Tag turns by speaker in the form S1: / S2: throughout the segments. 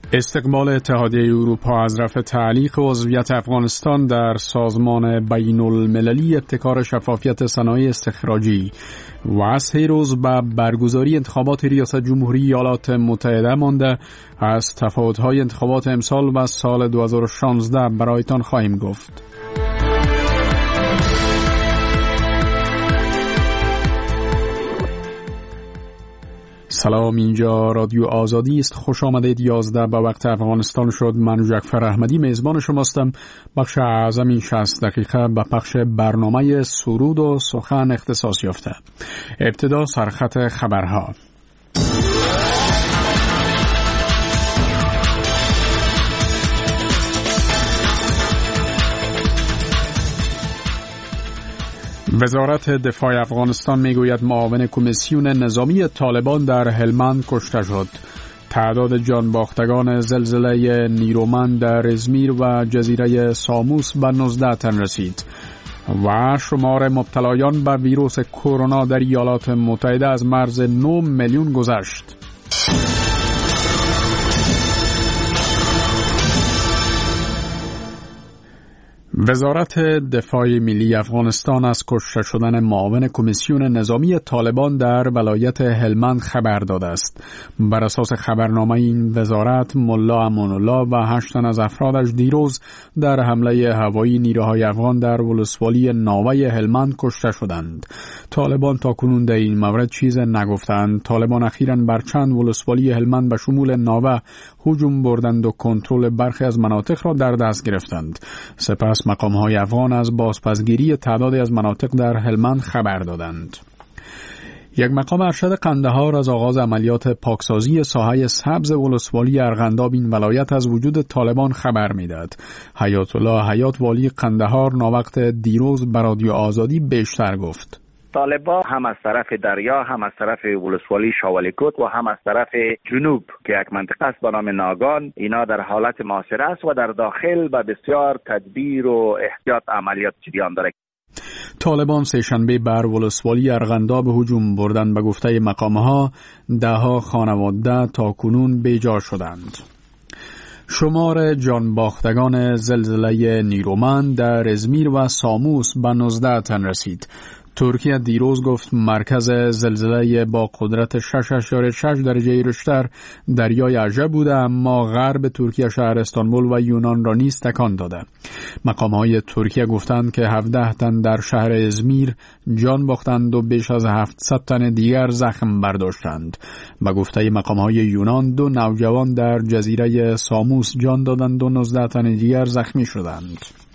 S1: استقبال اتحادیه اروپا از رفع تعلیق عضویت افغانستان در سازمان بین المللی ابتکار شفافیت صنایع استخراجی و از 3 روز به برگزاری انتخابات ریاست جمهوری ایالات متحده مانده، از تفاوت‌های انتخابات امسال و سال 2016 برایتان خواهیم گفت. سلام، اینجا رادیو آزادی است. خوش آمدید. 11 به وقت افغانستان شد. من جعفر احمدی میزبان شماستم. بخش اعظم این 60 دقیقه به پخش برنامه سرود و سخن اختصاص یافته. ابتدا سرخط خبرها. وزارت دفاع افغانستان میگوید معاون کمیسیون نظامی طالبان در هلمند کشته شد. تعداد جان باختگان زلزله نیرومند در ازمیر و جزیره ساموس به 19 تن رسید و شمار مبتلایان به ویروس کرونا در ایالات متحده از مرز 9 میلیون گذشت. وزارت دفاع ملی افغانستان از کشته شدن معاون کمیسیون نظامی طالبان در ولایت هلمند خبر داده است. بر اساس خبرنامه این وزارت، ملا امان الله و 8 تن از افرادش دیروز در حمله هوایی نیروهای افغان در ولسوالی ناوه هلمند کشته شدند. طالبان تاکنون در این مورد چیز نگفتند. طالبان اخیراً بر چند ولسوالی هلمند به شمول ناوه هجوم بردند و کنترل برخی از مناطق را در دست گرفتند. سپس مقام‌های افغان از بازپسگیری تعدادی از مناطق در هلمند خبر دادند. یک مقام ارشد قندهار از آغاز عملیات پاکسازی ساحه سبز ولسوالی ارغنداب این ولایت از وجود طالبان خبر می‌دهد. حیات الله حیات والی قندهار ناوقت دیروز به رادیو آزادی بیشتر گفت.
S2: طالبان هم از طرف دریا، هم از طرف ولسوالی شاولیکوت و هم از طرف جنوب که یک منطقه است به نام ناگان، اینا در حالت محاصره است و در داخل به بسیار تدبیر و احتیاط عملیات جریان دارد.
S1: طالبان سه‌شنبه بر ولسوالی ارغنداب هجوم بردند. به گفته مقام‌ها ده‌ها خانواده تاکنون بیجا شدند. شمار جان باختگان زلزله نیرومند در ازمیر و ساموس به 19 تن رسید. ترکیه دیروز گفت مرکز زلزله با قدرت 6.6 درجه ریشتر دریای عجب بوده، اما غرب ترکیه شهر استانبول و یونان را نیز تکان داده. مقام‌های ترکیه گفتند که 17 تن در شهر ازمیر جان باختند و بیش از 700 تن دیگر زخم برداشتند. به گفته مقام‌های یونان 2 نوجوان در جزیره ساموس جان دادند و 19 تن دیگر زخمی شدند.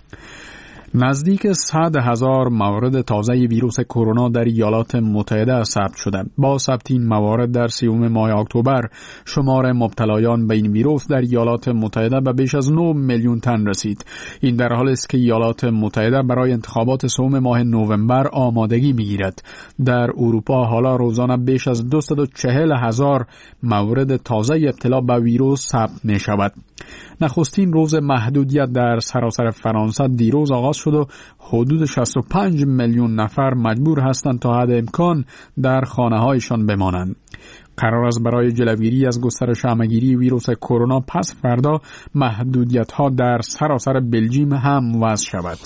S1: نزدیک 100,000 مورد تازه ویروس کرونا در ایالات متحده ثبت شده. با ثبت این موارد در 30 ماه اکتبر شمار مبتلایان به این ویروس در ایالات متحده به بیش از 9 میلیون تن رسید. این در حالی است که ایالات متحده برای انتخابات 3 ماه نوامبر آمادگی می‌گیرد. در اروپا حالا روزانه بیش از 240,000 مورد تازه ابتلا به ویروس ثبت می‌شود. نخستین روز محدودیت در سراسر فرانسه دیروز آغاز شد و حدود 65 میلیون نفر مجبور هستند تا حد امکان در خانه‌هایشان بمانند. قرار است برای جلوگیری از گسترش همه‌گیری ویروس کرونا پس فردا محدودیت‌ها در سراسر بلژیم هم وضع شود.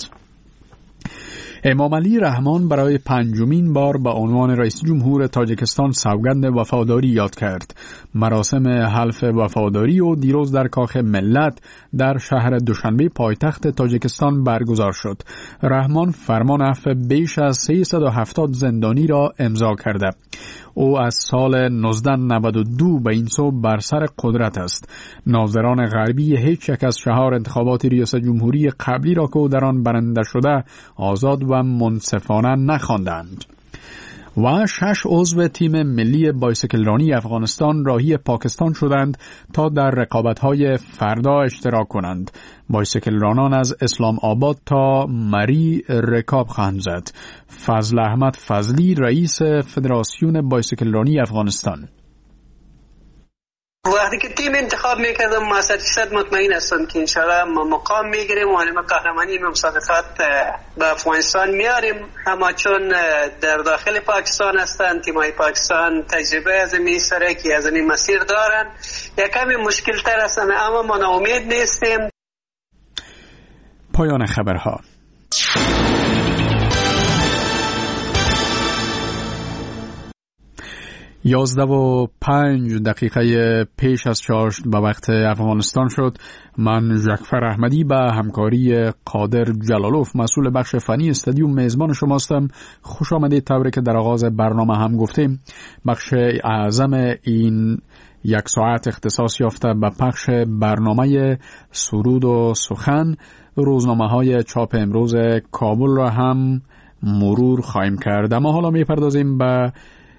S1: امام علی رحمان برای 5مین بار به عنوان رئیس جمهور تاجیکستان سوگند وفاداری یاد کرد. مراسم حلف وفاداری و دیروز در کاخ ملت در شهر دوشنبه پایتخت تاجیکستان برگزار شد. رحمان فرمان عفو بیش از 370 زندانی را امضا کرده. او از سال 1992 به این سو بر سر قدرت است. ناظران غربی هیچ یک از 4 انتخابات ریاست جمهوری قبلی را که او در آن برنده شده آزاد و منصفانه نخواندند. و 6 عضو تیم ملی بایسکلرانی افغانستان راهی پاکستان شدند تا در رقابت‌های فردا اشتراک کنند. بایسکلرانان از اسلام آباد تا مری رکاب خواهند زد. فضل احمد فضلی رئیس فدراسیون بایسکلرانی افغانستان
S3: وقتی که تیم انتخاب میکردم ما 100% مطمئن هستم که انشاءالله ما مقام میگیریم و علم قهرمانی مسابقات به افغانستان میاریم، اما چون در داخل پاکستان هستن تیمای پاکستان تجربه از این سرکی از این مسیر دارن یک کمی مشکل تر هستن، اما ما ناامید نیستیم.
S1: پایان خبرها. 11:05 پیش از چاشت به وقت افغانستان شد. من جعفر احمدی به همکاری قادر جلالوف مسئول بخش فنی استادیوم میزبان شماستم. خوش آمدید. طوری که در آغاز برنامه هم گفتیم، بخش اعظم این یک ساعت اختصاص یافته به پخش برنامه سرود و سخن. روزنامه‌های چاپ امروز کابل را هم مرور خواهیم کرد. اما حالا می‌پردازیم به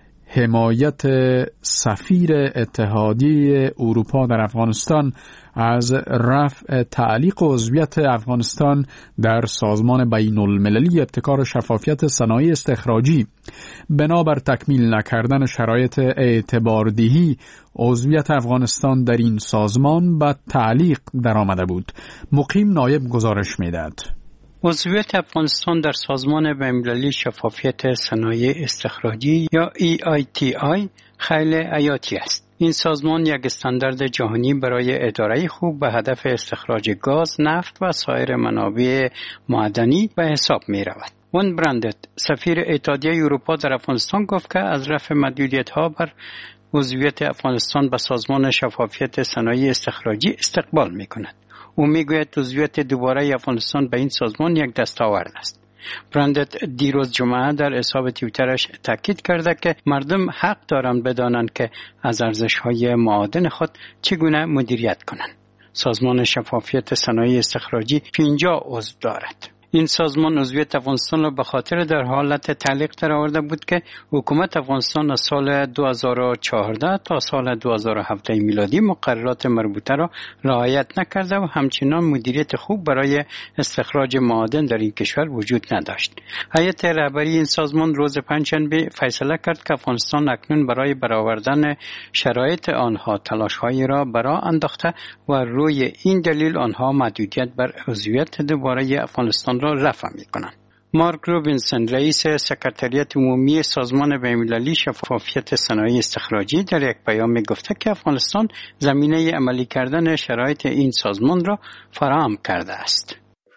S1: حمایت سفیر اتحادیه اروپا در افغانستان از رفع تعلیق عضویت افغانستان در سازمان بین المللی ابتکار شفافیت صنایع استخراجی. بنابر تکمیل نکردن شرایط اعتباردهی، عضویت افغانستان در این سازمان به تعلیق در آمده بود. مقیم نایب گزارش می‌دهد.
S4: عضویت افغانستان در سازمان بین‌المللی شفافیت صنایع استخراجی یا EITI خیلی حیاتی است. این سازمان یک استاندارد جهانی برای اداره خوب به هدف استخراج گاز، نفت و سایر منابع معدنی به حساب می رود. وان برندت، سفیر اتحادیه اروپا در افغانستان، گفت که از رفع محدودیت‌ها بر عضویت افغانستان به سازمان شفافیت صنایع استخراجی استقبال می کند. او میگوید عضویت دوباره افغانستان به این سازمان یک دستاورد است. برندت دیروز جمعه در حساب توییترش تاکید کرده که مردم حق دارند بدانند که از ارزش‌های معادن خود چگونه مدیریت کنند. سازمان شفافیت صنایع استخراجی 50 عضو دارد. این سازمان عضویت افغانستان را به خاطر در حالت تعلیق درآورده بود که حکومت افغانستان از سال 2014 تا سال 2017 میلادی مقررات مربوطه را رعایت نکرده و همچنان مدیریت خوب برای استخراج معادن در این کشور وجود نداشت. هیئت رهبری این سازمان روز پنجشنبه فیصله کرد که افغانستان اکنون برای برآوردن شرایط آنها تلاش‌هایی را برا انداخته و روی این دلیل آنها محدودیت بر عضویت دوباره افغانستان را رفع می‌کنند. مارک روبینسون، رئیس سکرتریات عمومی سازمان بین‌المللی شفافیت صنایع استخراجی، در یک پیام گفته که افغانستان زمینه عملی کردن شرایط این سازمان را فراهم کرده است.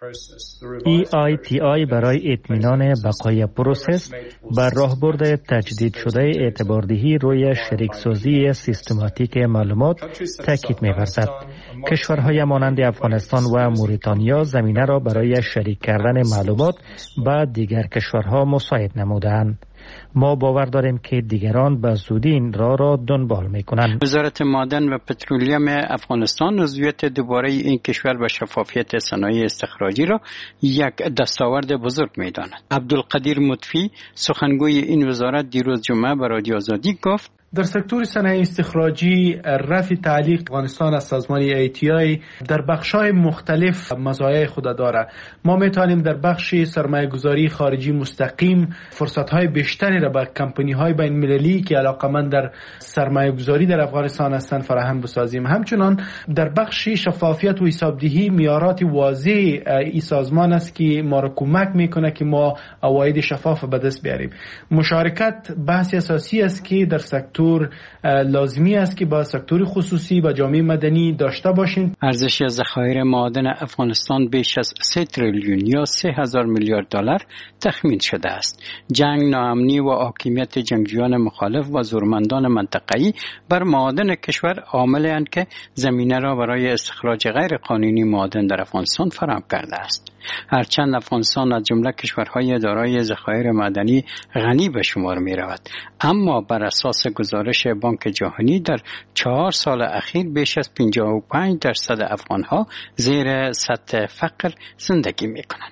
S5: EITI برای اطمینان بقای پروسس بر راهبرد تجدید شده اعتباردهی روی شریکسازی سیستماتیک معلومات تاکید می‌ورزد. کشورهای مانند افغانستان و موریتانیا زمینه را برای شریک کردن معلومات با دیگر کشورها مساعد نمودند. ما باور داریم که دیگران به زودی این را دنبال می‌کنند.
S4: وزارت معدن و پترولیم افغانستان عضویت دوباره این کشور به شفافیت صنایع استخراجی را یک دستاورد بزرگ می‌داند. عبدالقدیر مطفی، سخنگوی این وزارت، دیروز جمعه به رادیو آزادی گفت:
S6: در سکتور صنایع استخراجی رفع تعلیق افغانستان از سازمان EITI در بخش‌های مختلف مزایای خود دارد. ما می‌توانیم در بخش سرمایه‌گذاری خارجی مستقیم فرصت‌های بیشتری را به کمپانی‌های بین‌المللی که علاقه‌مند در سرمایه‌گذاری در افغانستان هستند فراهم بسازیم. همچنان در بخش شفافیت و حسابدهی معیارات واضح این سازمان است که ما را کمک می‌کنه که ما عواید شفاف به دست بیاریم. مشارکت بحث اساسی است که در سکتور لازمی است که با سکتور خصوصی و جامعه مدنی داشته باشیم.
S4: ارزش ذخایر معادن افغانستان بیش از 3 تریلیون یا 3000 میلیارد دلار تخمین شده است. جنگ، ناامنی و حاکمیت جنگجویان مخالف و زورمندان منطقه‌ای بر معادن کشور عامل‌اند که زمینه را برای استخراج غیر قانونی معادن در افغانستان فراهم کرده است. هرچند افغانستان از جمله کشورهای دارای ذخایر معدنی غنی به شمار می رود، اما بر اساس گزارش بانک جهانی در 4 سال اخیر بیش از 55% افغانها زیر سطح فقر زندگی می کنند.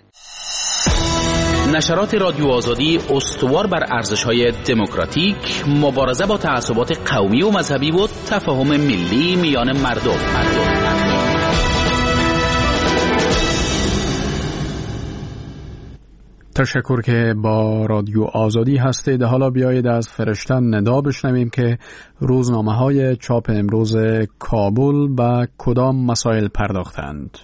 S7: نشرات رادیو آزادی استوار بر ارزش‌های دموکراتیک، مبارزه با تعصبات قومی و مذهبی و تفاهم ملی میان مردم.
S1: تشکر که با رادیو آزادی هستید. حالا بیایید از فرشتن ندا بشنویم که روزنامه‌های چاپ امروز کابل به کدام مسائل پرداختند.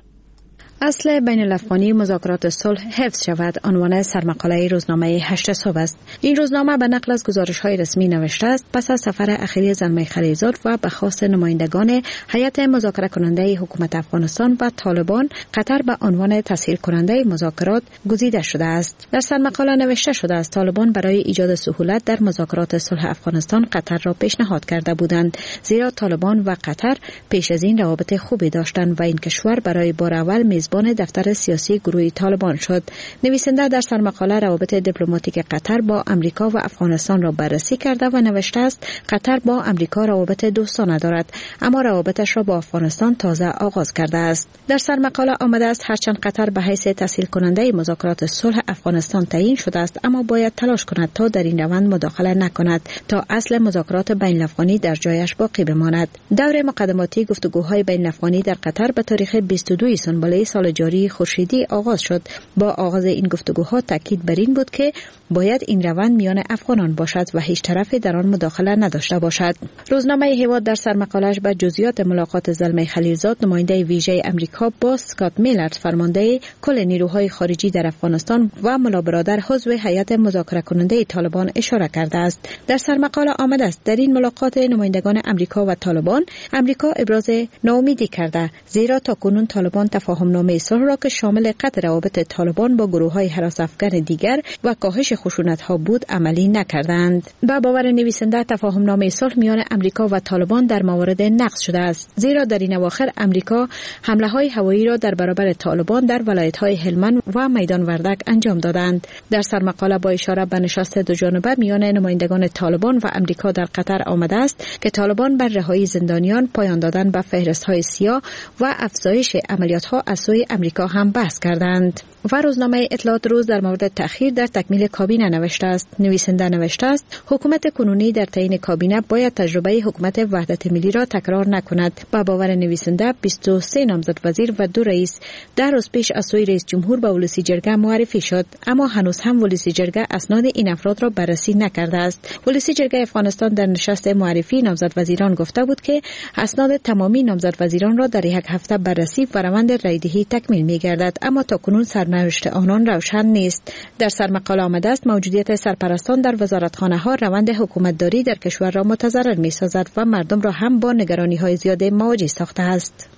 S8: اصل بین الافغانی مذاکرات صلح حفظ شود عنوان سرمقاله روزنامه 8 صبح است. این روزنامه به نقل از گزارش‌های رسمی نوشته است پس از سفر اخیر زلمه خلیلزاد و به خواست نمایندگان هیئت مذاکره کننده حکومت افغانستان و طالبان، قطر به عنوان تسهیل کننده مذاکرات گزیده شده است. در سرمقاله نوشته شده است طالبان برای ایجاد سهولت در مذاکرات صلح افغانستان قطر را پیشنهاد کرده بودند، زیرا طالبان و قطر پیش از این روابط خوبی داشتند و این کشور برای بار اول میزبان دفتر سیاسی گروه طالبان شد. نویسنده در سرمقاله روابط دیپلماتیک قطر با امریکا و افغانستان را بررسی کرده و نوشته است قطر با امریکا روابط دوستانه دارد، اما روابطش را با افغانستان تازه آغاز کرده است. در سرمقاله آمده است هرچند قطر به حیث تسهیل کننده مذاکرات صلح افغانستان تعیین شده است، اما باید تلاش کند تا در این روند مداخله نکند تا اصل مذاکرات بین الافغانی در جایش باقی بماند. دور مقدماتی گفتگوهای بین الافغانی در قطر به تاریخ 22 سنبله سال جاری خورشیدی آغاز شد. با آغاز این گفتگوها تاکید بر این بود که باید این روند میان افغانان باشد و هیچ طرفی در آن مداخله نداشته باشد. روزنامه هیواد در سرمقاله‌اش به جزئیات ملاقات زلمه خلیلزاد نماینده ویژه امریکا با اسکات میلر فرمانده کل نیروهای خارجی در افغانستان و ملا برادر عضو هیئت مذاکره کننده طالبان اشاره کرده است. در سرمقاله آمده است در این ملاقات نمایندگان امریکا و طالبان امریکا ابراز ناامیدی کرده، زیرا تاکنون طالبان تفاهم‌نامه صلح را که شامل قطع روابط طالبان با گروه‌های هراس افکن دیگر و کاهش خشونت‌ها بود عملی نکردند. با باور نویسنده تفاهم‌نامه صلح میان امریکا و طالبان در موارد نقض شده است، زیرا در این اواخر امریکا حمله‌های هوایی را در برابر طالبان در ولایت‌های هلمند و میدان وردک انجام دادند. در سرمقاله با اشاره به نشست دو جانبه میان نمایندگان طالبان و امریکا در قطر آمده است که طالبان بر رهایی زندانیان، پایان دادن به فهرست‌های سیاه و افزایش عملیات‌ها از سوی امریکا هم بحث کردند. و روزنامه اطلاعات روز در مورد تأخیر در تکمیل کابینه نوشته است. نویسنده نوشته است حکومت کنونی در تعیین کابینه باید تجربه حکومت وحدت ملی را تکرار نکند. با باور نویسنده 23 نامزد وزیر و 2 رئیس در روز پیش از سوی رئیس جمهور به ولسی جرگه معرفی شد، اما هنوز هم ولسی جرگه اسناد این افراد را بررسی نکرده است. ولسی جرگه افغانستان در نشست معرفی نامزد وزیران گفته بود که اسناد تمامی نامزد وزیران را در یک هفته بررسی و روند رایدهی تکمیل می‌گردد، اما تاکنون سرنوشت آنان روشن نیست. در سرمقاله آمده است موجودیت سرپرستان در وزارتخانه‌ها روند حکومتداری در کشور را متضرر می‌سازد و مردم را هم با نگرانی‌های زیاد مواجه ساخته است.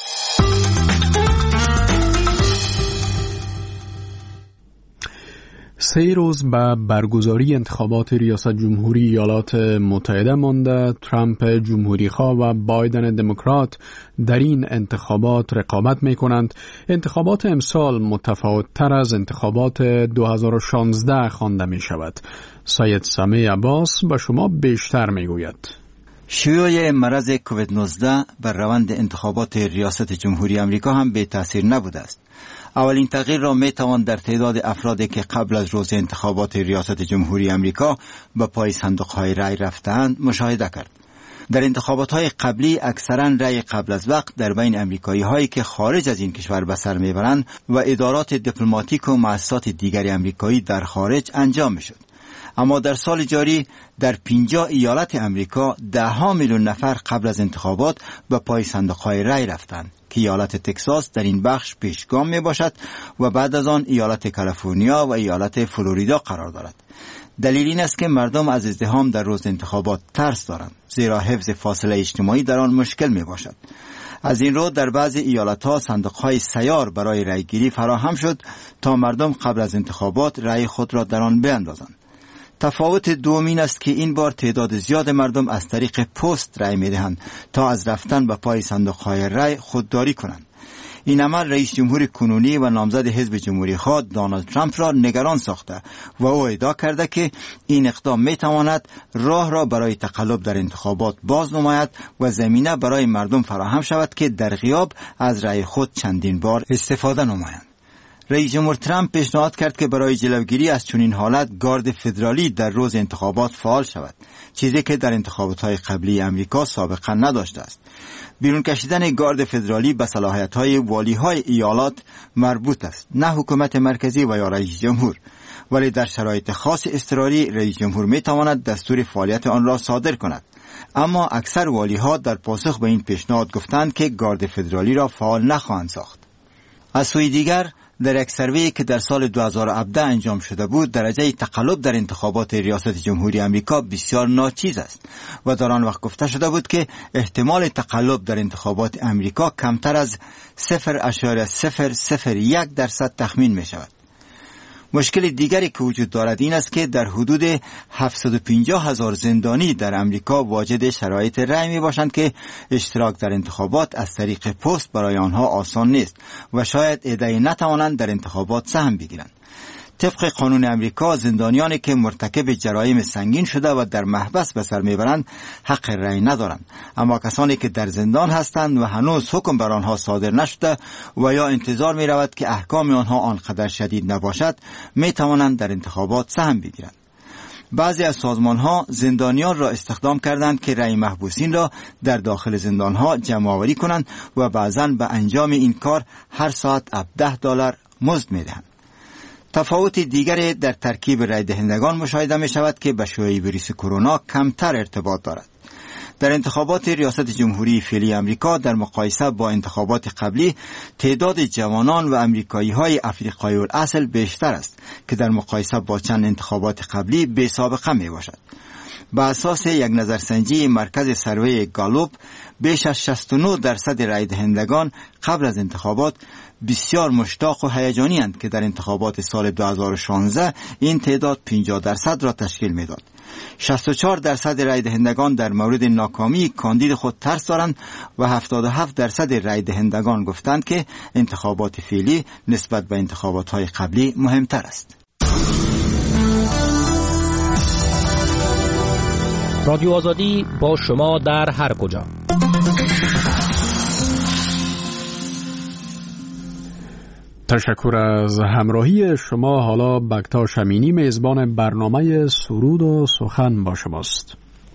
S1: 3 روز به برگزاری انتخابات ریاست جمهوری ایالات متحده مانده، ترامپ جمهوری‌خواه و بایدن دموکرات در این انتخابات رقابت می‌کنند. انتخابات امسال متفاوت‌تر از انتخابات 2016 خوانده می‌شود. سید سمیع عباس به شما بیشتر می‌گوید.
S9: شیوع مرض کووید 19 بر روند انتخابات ریاست جمهوری آمریکا هم بی تاثیر نبوده است. اولین تغییر را می توان در تعداد افرادی که قبل از روز انتخابات ریاست جمهوری آمریکا به پای صندوق‌های رای رفتند مشاهده کرد. در انتخابات‌های قبلی اکثراً رای قبل از وقت در بین آمریکایی‌هایی که خارج از این کشور به سر میبرند و ادارات دیپلماتیک و مؤسسات دیگر آمریکایی در خارج انجام میشد. اما در سال جاری در 50 ایالت امریکا 10 میلیون نفر قبل از انتخابات به پای صندوق‌های رای رفتند که ایالت تگزاس در این بخش پیشگام می باشد و بعد از آن ایالت کالیفرنیا و ایالت فلوریدا قرار دارد. دلیل این است که مردم از ازدحام در روز انتخابات ترس دارند، زیرا حفظ فاصله اجتماعی در آن مشکل می باشد. از این رو در بعضی ایالت‌ها صندوق‌های سیار برای رایگیری فراهم شد تا مردم قبل از انتخابات رای خود را در آن بیندازند. تفاوت دوم این است که این بار تعداد زیاد مردم از طریق پست رای می‌دهند تا از رفتن به پای صندوق‌های رای خودداری کنند. این عمل رئیس جمهور کنونی و نامزد حزب جمهوری‌خواه دونالد ترامپ را نگران ساخته و او ادعا کرده که این اقدام می‌تواند راه را برای تقلب در انتخابات باز نماید و زمینه برای مردم فراهم شود که در غیاب از رای خود چندین بار استفاده نمایند. رئیس جمهور ترامپ پیشنهاد کرد که برای جلوگیری از چنین حالت گارد فدرالی در روز انتخابات فعال شود، چیزی که در انتخابات‌های قبلی امریکا سابقا نداشته است. بیرون کشیدن گارد فدرالی به صلاحیت‌های والی‌های ایالات مربوط است، نه حکومت مرکزی و یا رئیس جمهور. ولی در شرایط خاص اضطراری رئیس جمهور می‌تواند دستور فعالیت آن را صادر کند. اما اکثر والی‌ها در پاسخ به این پیشنهاد گفتند که گارد فدرالی را فعال نخواهند ساخت. از سوی دیگر در یک سروی که در سال 2017 انجام شده بود، درجه تقلب در انتخابات ریاست جمهوری امریکا بسیار ناچیز است و در آن وقت گفته شده بود که احتمال تقلب در انتخابات امریکا کمتر از 0.001% تخمین می شود. مشکل دیگری که وجود دارد این است که در حدود 750,000 زندانی در امریکا واجد شرایط رأی می باشند که اشتراک در انتخابات از طریق پست برای آنها آسان نیست و شاید عده‌ای نتوانند در انتخابات سهم بگیرند. طبق قانون امریکا زندانیانی که مرتکب جرایم سنگین شده و در محبس به سر میبرند حق رأی ندارند، اما کسانی که در زندان هستند و هنوز حکم بر آنها صادر نشده و یا انتظار می رود که احکام آنها آنقدر شدید نباشد می توانند در انتخابات سهم بگیرند. بعضی از سازمان‌ها زندانیان را استخدام کردند که رأی محبوسین را در داخل زندان‌ها جمع آوری کنند و بعضاً به انجام این کار هر ساعت $10 مزد می‌دهند. تفاوت دیگری در ترکیب رای دهندگان مشاهده می شود که به شیوع ویروس کرونا کمتر ارتباط دارد. در انتخابات ریاست جمهوری فعلی امریکا در مقایسه با انتخابات قبلی تعداد جوانان و امریکایی های افریقایی الاصل بیشتر است که در مقایسه با چند انتخابات قبلی بی سابقه می باشد. به اساس یک نظرسنجی مرکز سروی گالوب بیش از 69% رای دهندگان قبل از انتخابات بسیار مشتاق و هیجانی اند که در انتخابات سال 2016 این تعداد 50% را تشکیل میداد. 64% رای دهندگان در مورد ناکامی کاندید خود ترس دارند و 77% رای دهندگان گفتند که انتخابات فعلی نسبت به انتخابات‌های قبلی مهمتر است.
S10: رادیو آزادی با شما در هر کجا.
S1: تشکر از همراهی شما. حالا بکتاش امینی میزبان برنامه سرود و سخن با شماست.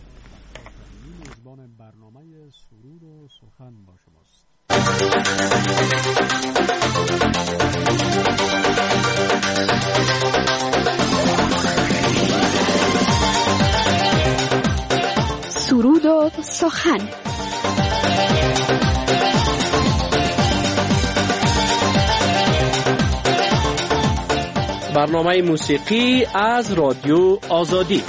S11: سرود و سخن.
S10: برنامه موسیقی از رادیو آزادی.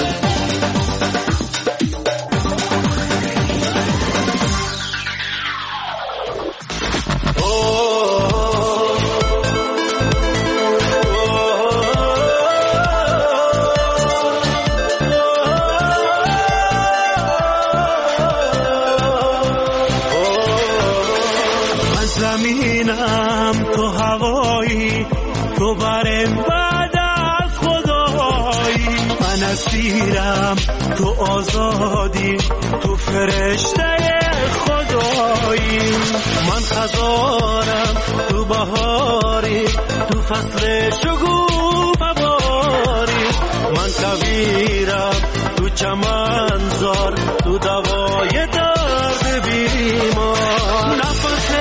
S12: زمینم تو هوایی تو برم بعد از خدایی، من اسیرم تو آزادی تو فرشته خدایی، من خزارم تو بهاری تو فصل شگوفه باری، من کویرم تو چمنزار تو دوای درد بیمار نفس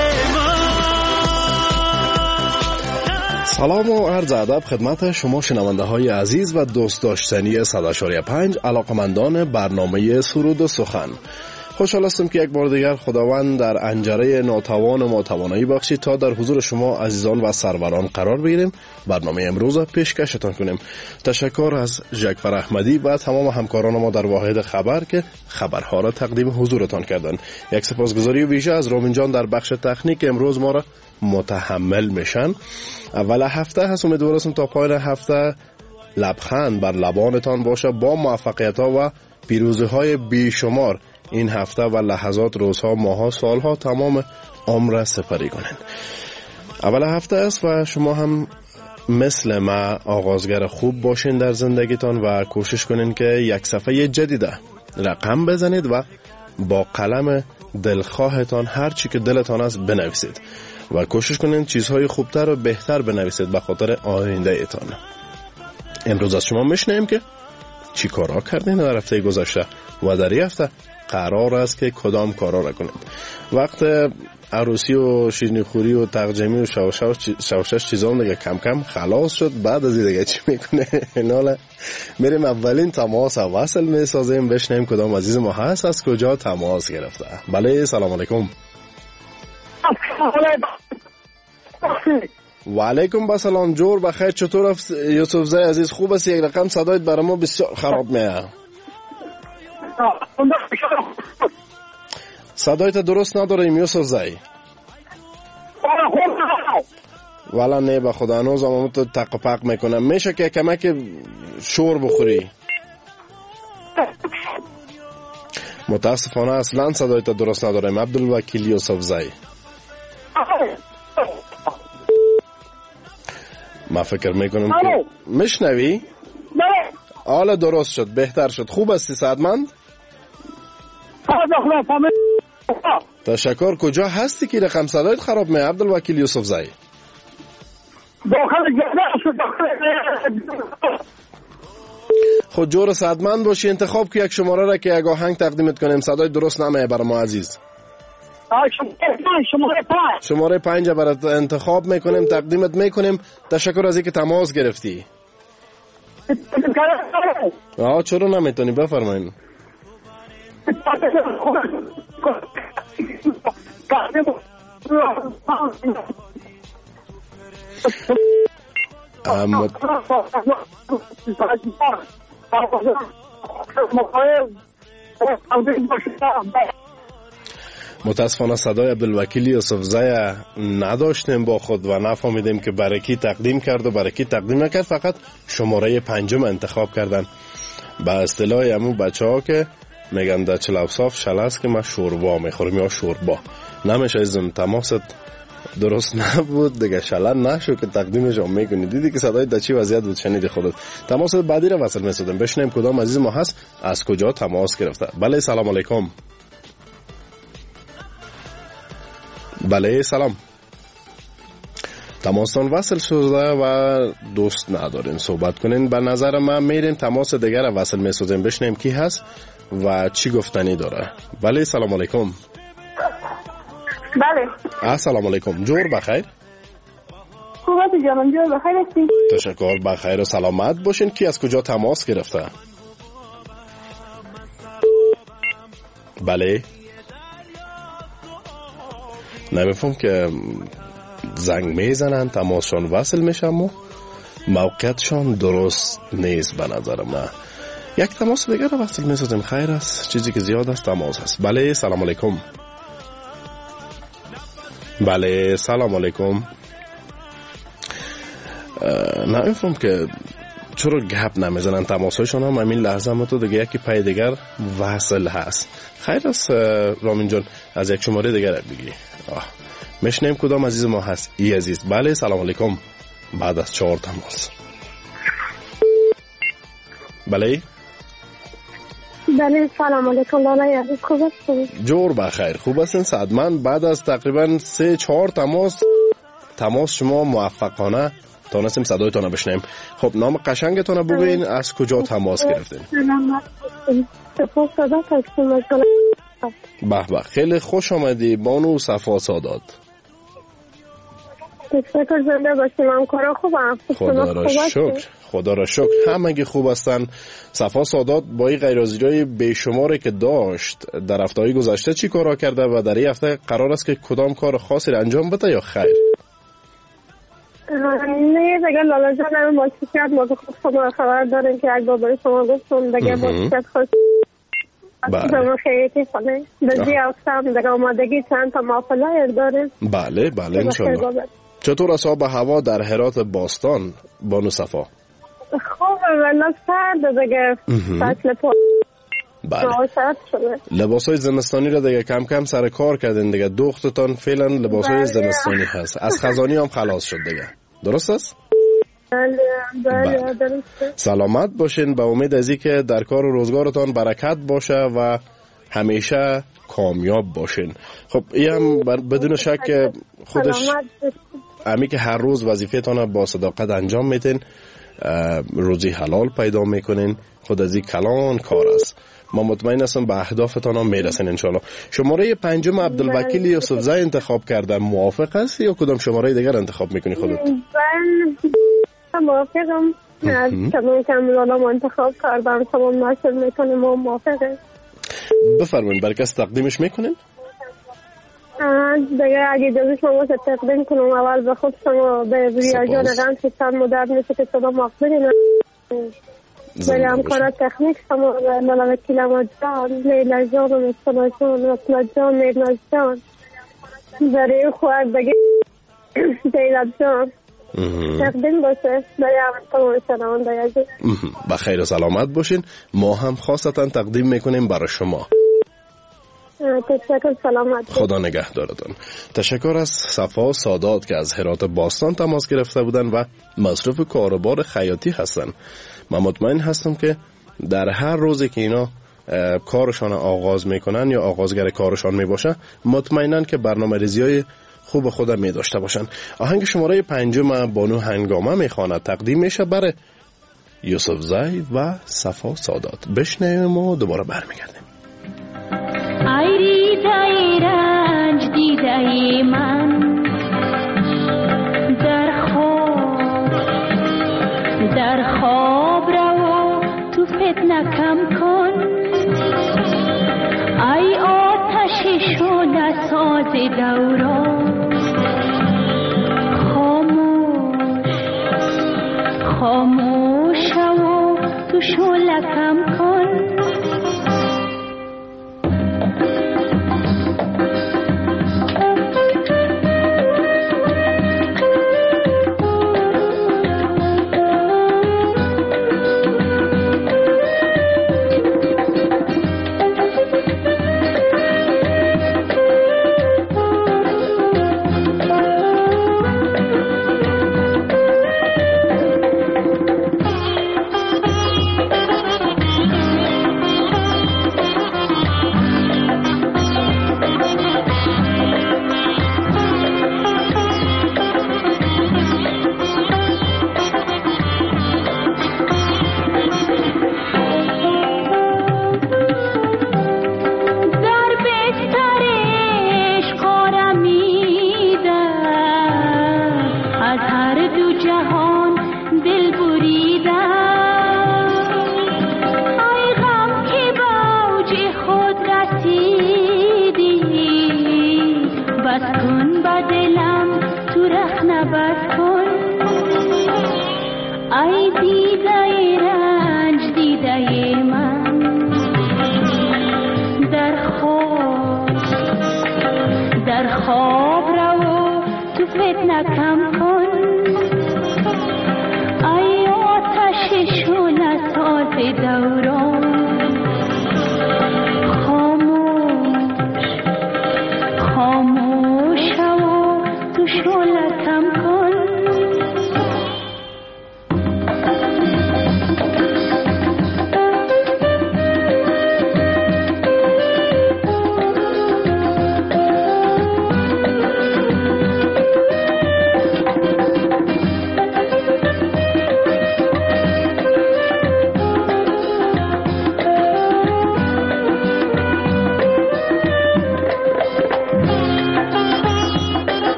S13: سلام و عرض ادب خدمت شما شنونده های عزیز و دوست داشتنی 100.5 علاقمندان برنامه سرود و سخن. خوشحال هستم که یک بار دیگر خداوند در انجره ناتوان ما توانایی بخشید تا در حضور شما عزیزان و سروران قرار بگیریم، برنامه امروز پیشکشتان کنیم. تشکر از جعفر احمدی و تمام همکاران ما در واحد خبر که خبرها را تقدیم حضورتان کردند. یک سپاسگزاری ویژه از رومین جان در بخش تکنیک امروز ما را متحمل میشن. اول هفته هست، امیدوار هستم تا پایان هفته لبخند بر لبانتان باشه با موفقیت ها و پیروزی های بیشمار این هفته و لحظات، روزها، ماها، سالها تمام عمر سپری کنند. اول هفته است و شما هم مثل ما آغازگر خوب باشین در زندگیتان و کوشش کنین که یک صفحه جدیده رقم بزنید و با قلم دلخواهتان هر چی که دلتان است بنویسید. و کوشش کنین چیزهای خوبتر و بهتر بنویسید به خاطر آینده ایتان. امروز از شما میشنیم که چی کارا کردین در هفته گذشته و در این هفته قرار است که کدام کارا را کنید. وقت عروسی و شیرینی خوری و تقجمی و شوشش چیزام دیگه کم کم خلاص شد. بعد از این دیگه چی میکنه؟ حالا میریم اولین تماس وصل میسازیم، بشنیم کدام عزیز ما هست، از کجا تماس گرفته. بله سلام علیکم. و علیکم بسلام، جور بخیر، چطور یوسف زای عزیز؟ خوب است؟ یک رقم صدایت برای ما بسیار خراب میاد. صدایت درست نداریم یوسف زای. والا نه به خدا هنوز هم تو تق پق میکنم. میشه که کمک شور بخوری؟ متاسفانه اصلا صدایت درست نداریم عبدالوکیل یوسف زای. ما فکر میکنم که میشنوی؟ حالا درست شد، بهتر شد. خوب هستی سعدمند؟ تشکر. کجا هستی که رقم صدایت خراب می عبدالوکیل یوسف زای؟ خود جور سعدمند باشی، انتخاب که یک شماره را که یک آهنگ تقدیمت کنیم. صدای درست نمیه برای ما عزیز. شماره 5 برات انتخاب میکنیم، تقدیمت میکنیم. تشکر از اینکه تماس گرفتی. چرا نمیتونی؟ بفرمایید. متاسفانه صدای عبدالوکیل یوسف زای نداشتیم با خود و نفهمیدیم که برای کی تقدیم کرد و برای کی تقدیم نکرد. فقط شماره 5 انتخاب کردن. به اصطلاح همون بچه ها که میگن در چلوصاف شلست که ما شوربا میخوریم یا شوربا. نمیشه ازم تماست درست نبود دیگه، شلن نشو که تقدیمش هم میکنی. دیدی که صدای در چی وضعیت بود؟ شنیدی خودت. تماس بعدی را وصل میسازیم، بشنیم کدام عزیز ما هست، از کجا تماس گرفته. بله سلام علیکم. بله سلام. تماسون وصل شده و دوست ندارین صحبت کنین. به نظر من میریم تماس دیگر را وصل میسازیم، بشنیم کی هست و چی گفتنی داره. بله سلام علیکم.
S11: بله
S13: السلام علیکم. جور بخیر؟
S11: خوبه جانم، جور بخیر هستی؟
S13: تشکر، بخیر و سلامت باشین. کی از کجا تماس گرفته؟ بله نمیفهم که زنگ میزنن تماسشان وصل میشن و موقعیتشان درست نیست به نظر من. یک تماس دیگر رو وصل میسازیم. خیر است، چیزی که زیاد است تماس است. بله سلام علیکم. بله سلام علیکم. نمیفهم که چرا گپ نمیزنن تماسایشان هم همین لحظه ما تو دیگه یکی پای دیگر وصل هست. خیر است رامین جان، از یک شماره دیگر بگی. میشنیم کدام عزیز ما هست. ای عزیز. بله سلام علیکم. بعد از 4 تماس. بله
S11: بله سلام علیکم. لالای عزیز خوب هستین؟
S13: جور بخیر، خوب هستین سعدمند؟ بعد از تقریبا 3-4 تماس شما موفقانه تونستیم صدایتون رو بشنیم. خب نام قشنگتون رو بگوین، از کجا تماس گرفتین؟ به به، خیلی خوش آمدی بانو صفا سادات.
S11: تشکر، زنده باشیم. همکارا خوبم؟
S13: خدا را شکر همگی خوب هستن. صفا سادات با این غیرحاضری‌های بیشماری که داشت در هفته‌های گذشته چی کارا کرده و در این هفته قرار است که کدام کار خاصی را انجام بده یا خیر؟
S11: نه دیگه لالا جان ما چی کرد، ما خود خبر داریم که یک بار شما گفتم دیگه ما چی خواست
S13: بله
S11: خیلی خاله بزی هفتم دیگه آمادگی چند تا محفله داریم.
S13: بله بله انشالله. چطور است آب هوا در هرات باستان بانو صفا؟
S11: خوبه ولی سرد دیگه فصل پا.
S13: بله لباسای زمستانی را دیگه کم کم سر کار کردین دیگه. دوختتان فعلا لباسای زمستانی هست. از خزانی هم خلاص شد دیگه، درست است؟
S11: بله درسته.
S13: سلامت باشین، به امید از اینکه در کار و روزگارتان برکت باشه و همیشه کامیاب باشین. خب این هم بدون شک خودش امی که هر روز وظیفه‌تان با صداقت انجام میتین، روزی حلال پیدا میکنین، خود از این کلان کار است. ما مطمئن هستم به اهدافتان هم میرسین انشالله. شماره 5 عبدالوکیل یوسفزی انتخاب کرده، موافق هستی یا کدام شماره دیگر انتخاب میکنی خودت؟
S11: من موافقم. تمام کاملا انتخاب کردم، تمام نشر میکنیم، ما موافقه.
S13: بفرمایید برای کس تقدیمش میکنین؟
S11: دیگه اگه اجازه شما تقدیم کنم، اول به خود شما به ریاجان غم سیستان مدر میشه که صدا مقبولین برای همکار تکنیک شما لالا وکیل احمد جان، لیلا جان و مصطفی جان، رسمت جان، مرناز جان، برای خواهر دیگه دیلت جان تقدیم باشه برای تمام شنونده عزیز.
S13: بخیر و سلامت باشین. ما هم خاصتا تقدیم میکنیم برای شما.
S11: تشکر، سلامت.
S13: خدا نگهدارتان. تشکر از صفا سادات که از هرات باستان تماس گرفته بودن و مصروف کاروبار خیاطی هستن. من مطمئن هستم که در هر روزی که اینا کارشان آغاز میکنن یا آغازگر کارشان میباشه، مطمئنن که برنامه‌ریزی‌های خوب خود می داشته باشن. آهنگ شماره 5 بانو هنگامه میخواند، تقدیم میشه برای یوسفزی و صفا سادات. بشنویم و دوباره برمیگردیم.
S14: ای ریزه رنج دیده من در خواب رو تو فتنه کم کن، ای آتش شعله ساز دوران، خاموش و تو شعله کم کن.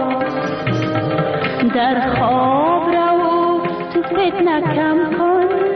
S14: در خواب رو تو فتنه کم کن.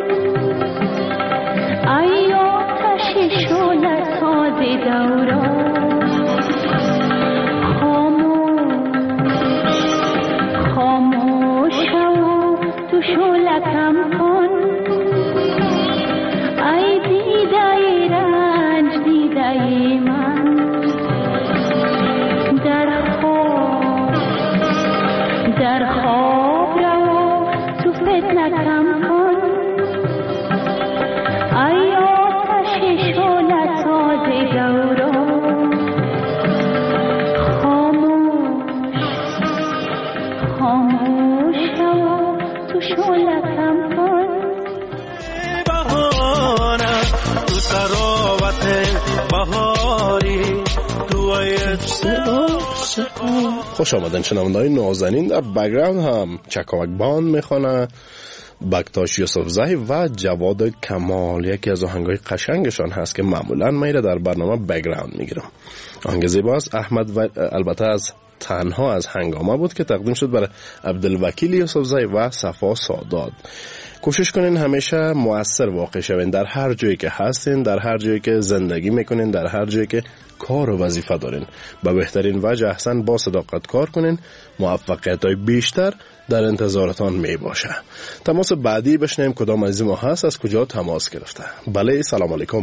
S13: خوش آمدن شنونده‌های نازنین. در بک‌گراند هم چکاوک بان میخوانه بکتاش یوسفزی و جواد کمال. یکی از آهنگای قشنگشان هست که معمولا میره در برنامه بک‌گراند میگیرم. آهنگ زیباست. احمد و البته از تنها از هنگامه بود که تقدیم شد برای عبدالوکیل یوسفزی و صفا سادات. کوشش کنین همیشه مؤثر واقع شوین در هر جایی که هستین، در هر جایی که زندگی میکنین، در هر جایی که کار و وظیفه دارین. به بهترین وجه احسن با صداقت کار کنین. موفقیت‌های بیشتر در انتظارتان می باشه. تماس بعدی بشنیم کدام از ما هست، از کجا تماس گرفته. بله، سلام علیکم.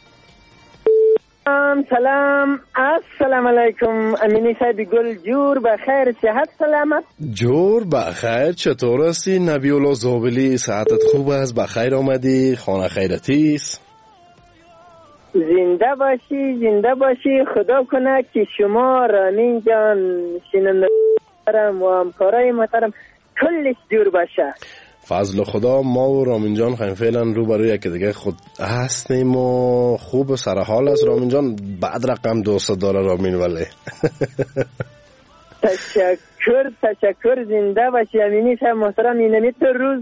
S15: سلام، السلام علیکم. امینی صاحب گل جور بخیر، صحت سلامت؟
S13: جور بخیر، چطور هستی؟ نبی الله زابلی، صحتت خوب است؟ بخیر آمدی؟ خانه خیرتی است؟
S15: زنده باشی. خدا کنه که شما رامین جان، شنوندگان و همکارای محترم کلش جور باشه.
S13: فضل خدا. ما و رامین جان خیلی فعلا رو برای که دیگه خود هستیم و خوب سرحال است. رامین جان بعد رقم دوست داره رامین ولی
S15: تشکر. زنده باشی امینی صاحب محترم. اینمی تو روز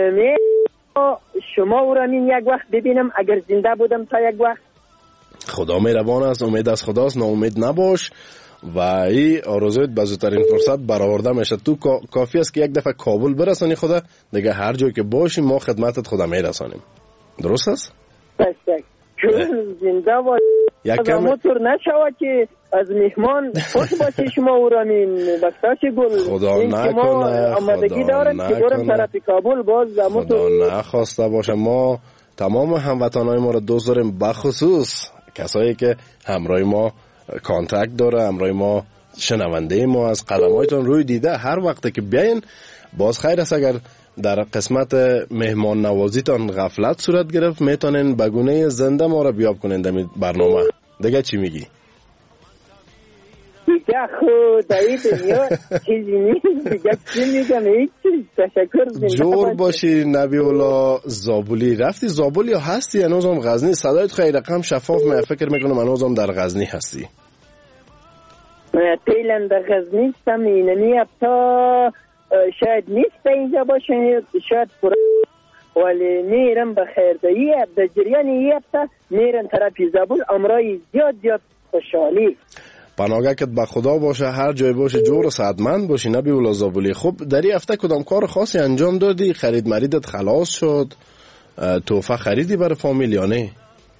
S15: شما و رامین یک وقت ببینم، اگر زنده بودم تا یک وقت.
S13: خدا مهربان است، امید از خداست، ناامید نباش و این آرزویت به زودترین فرصت برآورده میشه. تو کافی است که یک دفعه کابل برسانی خدا، دیگه هر جایی که باشی ما خدمتت خدا میرسانیم. درست است؟
S15: تشکر. زنده باش. از موتور نشود که از مهمان خوش باشی شما و رامین. بخشاش گل
S13: خدا نکنه،
S15: آمدگی دارم که برم طرف کابل باز
S13: خدا نخواسته باشه. ما تمام هموطنهای ما رو دوست داریم، بخصوص کسایی که همراه ما کانتکت داره، همراه ما شنونده ما از قدمایتون روی دیده. هر وقت که بیاین باز خیر است. اگر در قسمت مهمان نوازیتان غفلت صورت گرفت، میتونین بگونه زنده ما را بیاب کنین در برنامه. دیگه چی میگی؟
S15: دیگه خدایی دنیا چیزی نیست. دیگه چی میگم؟ هیچ. تشکر.
S13: جور باشی. نبی الله زابلی. رفتی زابل یا هستی هنوزم غزنی؟ صدایت خیلی رقم شفاف. من فکر میکنم هنوزم در غزنی هستی.
S15: فعلا در غزنی هستم. اینمی ابتا شاید نیست اینجا باشه، شاید ولی میرم به خیردایی. در جریان یه ابتا میرم طرف زابل. امرای زیاد خوشحالی.
S13: پناهگاهت به خدا باشه، هر جای باشه جور و سعادتمند باشی نبی الله زابلی. خب در این هفته کدام کار خاصی انجام دادی؟ خرید مریدت خلاص شد؟ تحفه خریدی برای فامیل یا نه؟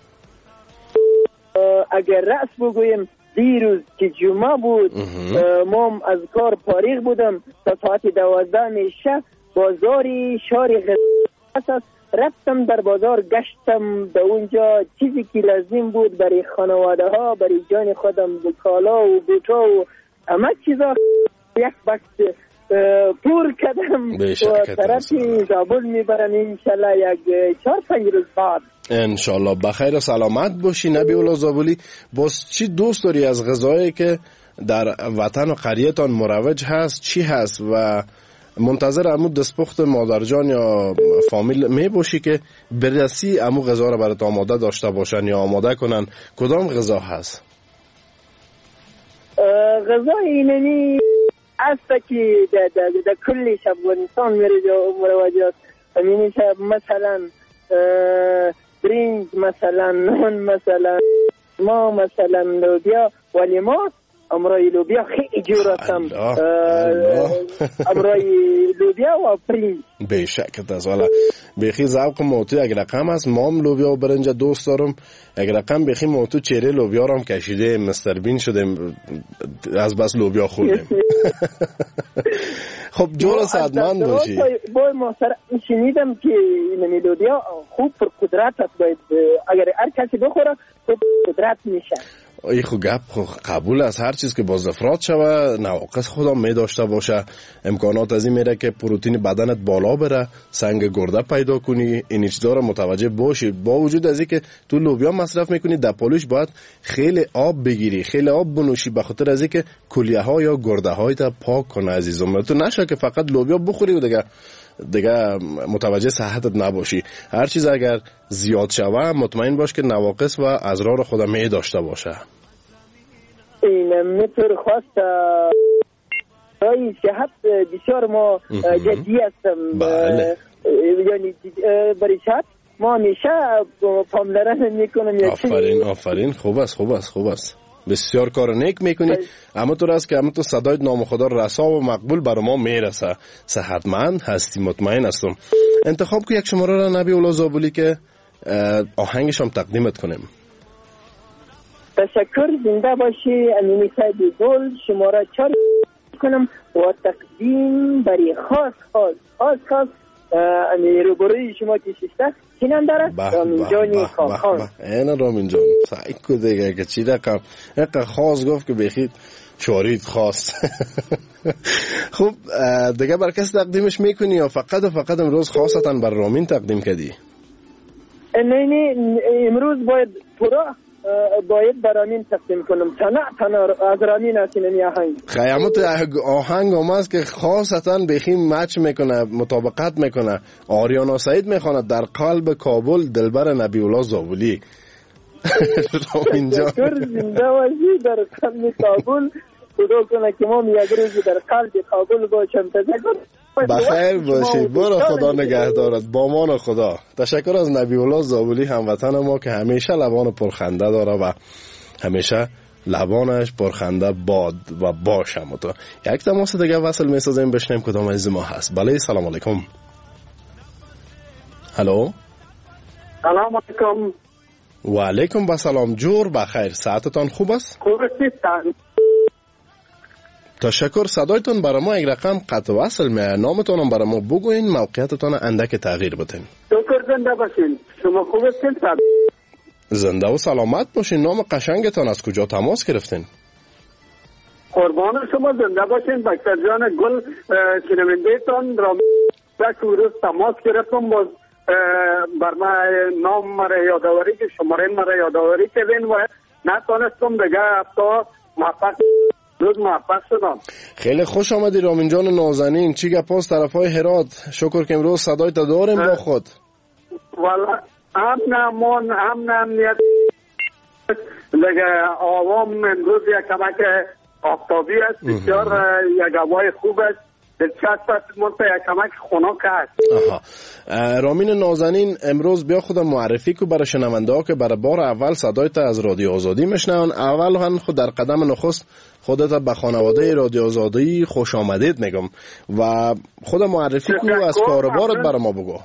S15: اگر راست بگویم دیروز که جمعه بود ما از کار فارغ بودم تا ساعت 12 میشه. بازاری شهر غزنی رفتم در بازار، گشتم در اونجا چیزی که لازم بود برای خانواده ها، برای جان خودم، کالا و بوتا و همه چیزا یک بکس پور کردم و طرف زابل میبرم انشالله یک 4-5 روز بعد.
S13: انشالله بخیر و سلامت باشی نبی الله زابلی. باز چی دوست داری از غذایی که در وطن و قریه‌تان مروج هست؟ چی هست و منتظر امو دستپخت مادرجان یا فامیل می باشی که برسی امو غذا رو برات آماده داشته باشن یا آماده کنن؟ کدام غذا هست؟
S15: غذا اینمی است که در کل افغانستان مروج است. همین مثلا برنج، مثلا نان، مثلا ما مثلا لوبیا. ولی ما امرای لوبیا خیلی جور هستم. امرای لوبیا و برنج
S13: بیشک است. والا بیخی ذوق موتو یک رقم است. ما هم لوبیا و برنج دوست دارم. یک رقم بیخی موتو چهره لوبیا رو هم کشیده مستر بین شدیم از بس لوبیا خوردیم. خب جور سعادتمند باشی.
S15: با محترم شنیدم که این لوبیا خوب پر قدرت است. باید اگر هر کسی بخوره خوب قدرت میشه.
S13: ای خو گپ قبول است. هر چیز که باز افراد شوه نواقص خدا می داشته باشه. امکانات از این میره که پروتئین بدنت بالا بره، سنگ گرده پیدا کنی. این چیزا رو متوجه باشی. با وجود از این که تو لوبیا مصرف میکنی، در پالوش باید خیلی آب بگیری، خیلی آب بنوشی، به خاطر از این که کلیه ها یا گرده هایت پاک کنه عزیزم. تو نشه که فقط لوبیا بخوری و دیگه متوجه صحتت نباشی. هر چیز اگر زیاد شوه مطمئن باش که نواقص و اضرار خود می داشته باشه.
S15: این متر خواست برای صحت بسیار ما جدی هستم.
S13: بله.
S15: یعنی برای صحت ما همیشه پاملرن میکنم.
S13: آفرین خوب است. بسیار کار نیک میکنی. اما تو راست که اما تو صدای نام خدا رسا و مقبول برای ما میرسه. صحتمند هستی، مطمئن هستم. انتخاب که یک شماره را نبی اولا زابلی که آهنگش هم تقدیمت کنیم.
S15: تشکر، زنده باشی. امینی سعید گل شماره 4 کنم و تقدیم برای خاص روبروی شما که شسته چینم داره رامین جانی خاخان.
S13: اینه رامین جان سعی که دیگه که چی رقم اقا خاص گفت که بخید شارید خاص. خب دیگه بر کس تقدیمش میکنی یا فقط امروز خاصتا بر رامین تقدیم کردی؟
S15: نه امروز باید برامین تقدیم کنم. تنها از رامین هستین این آهنگ.
S13: خیامت آهنگ هم است که خاصتا بخیم مچ میکنه، مطابقت میکنه. آریانا سعید میخونه در قلب کابل دلبر نبی الله زابلی. رامین جان
S15: زنده باشی در قلب کابل. خدا کنه که ما یک روزی در قلب کابل باشم. تشکر.
S13: بخیر باشی. برو خدا نگهدارت. با امان خدا. تشکر از نبی الله زابلی هموطن ما که همیشه لبان پرخنده داره و همیشه لبانش پرخنده باد و باشه. تو یک تماس دیگه وصل میسازیم بشنیم کدام از ما هست. بله سلام علیکم. هلو
S16: سلام علیکم.
S13: و علیکم السلام. جور بخیر. ساعتتان خوب است؟
S16: خوب است.
S13: تشکر. صدایتون برای ما یک رقم قطع وصل میه. نامتونم برای ما بگوین، موقعیتتون اندک تغییر بتین.
S16: شکر. زنده باشین. شما خوب هستین؟
S13: زنده و سلامت باشین. نام قشنگتان از کجا تماس گرفتین؟
S16: قربان شما. زنده باشین. بکتر جان گل شنونده تان را روز تماس گرفتم. باز بر من نام مرا یادآوری که شماره مرا یادآوری کردین و نتونستم دیگه هفته موفق شدم.
S13: خیلی خوش آمدی رامین جان نازنین. چی گپاس طرفای هرات؟ شکر که امروز صدای تا داریم با خود.
S16: والا امن امنیت دیگه آوام امروز یک کمک آفتابی است. بسیار یک هوای خوب است. دلچسب است. منطقه یک کمک خنک است.
S13: رامین نازنین امروز بیا خودم معرفی کو برای شنونده ها که برای بار اول صدایت از رادیو آزادی میشنون. اول هم خود در قدم نخست خودت به خانواده رادیو آزادی خوش آمدید میگم و خود معرفی کو از کاربارت برای ما بگو.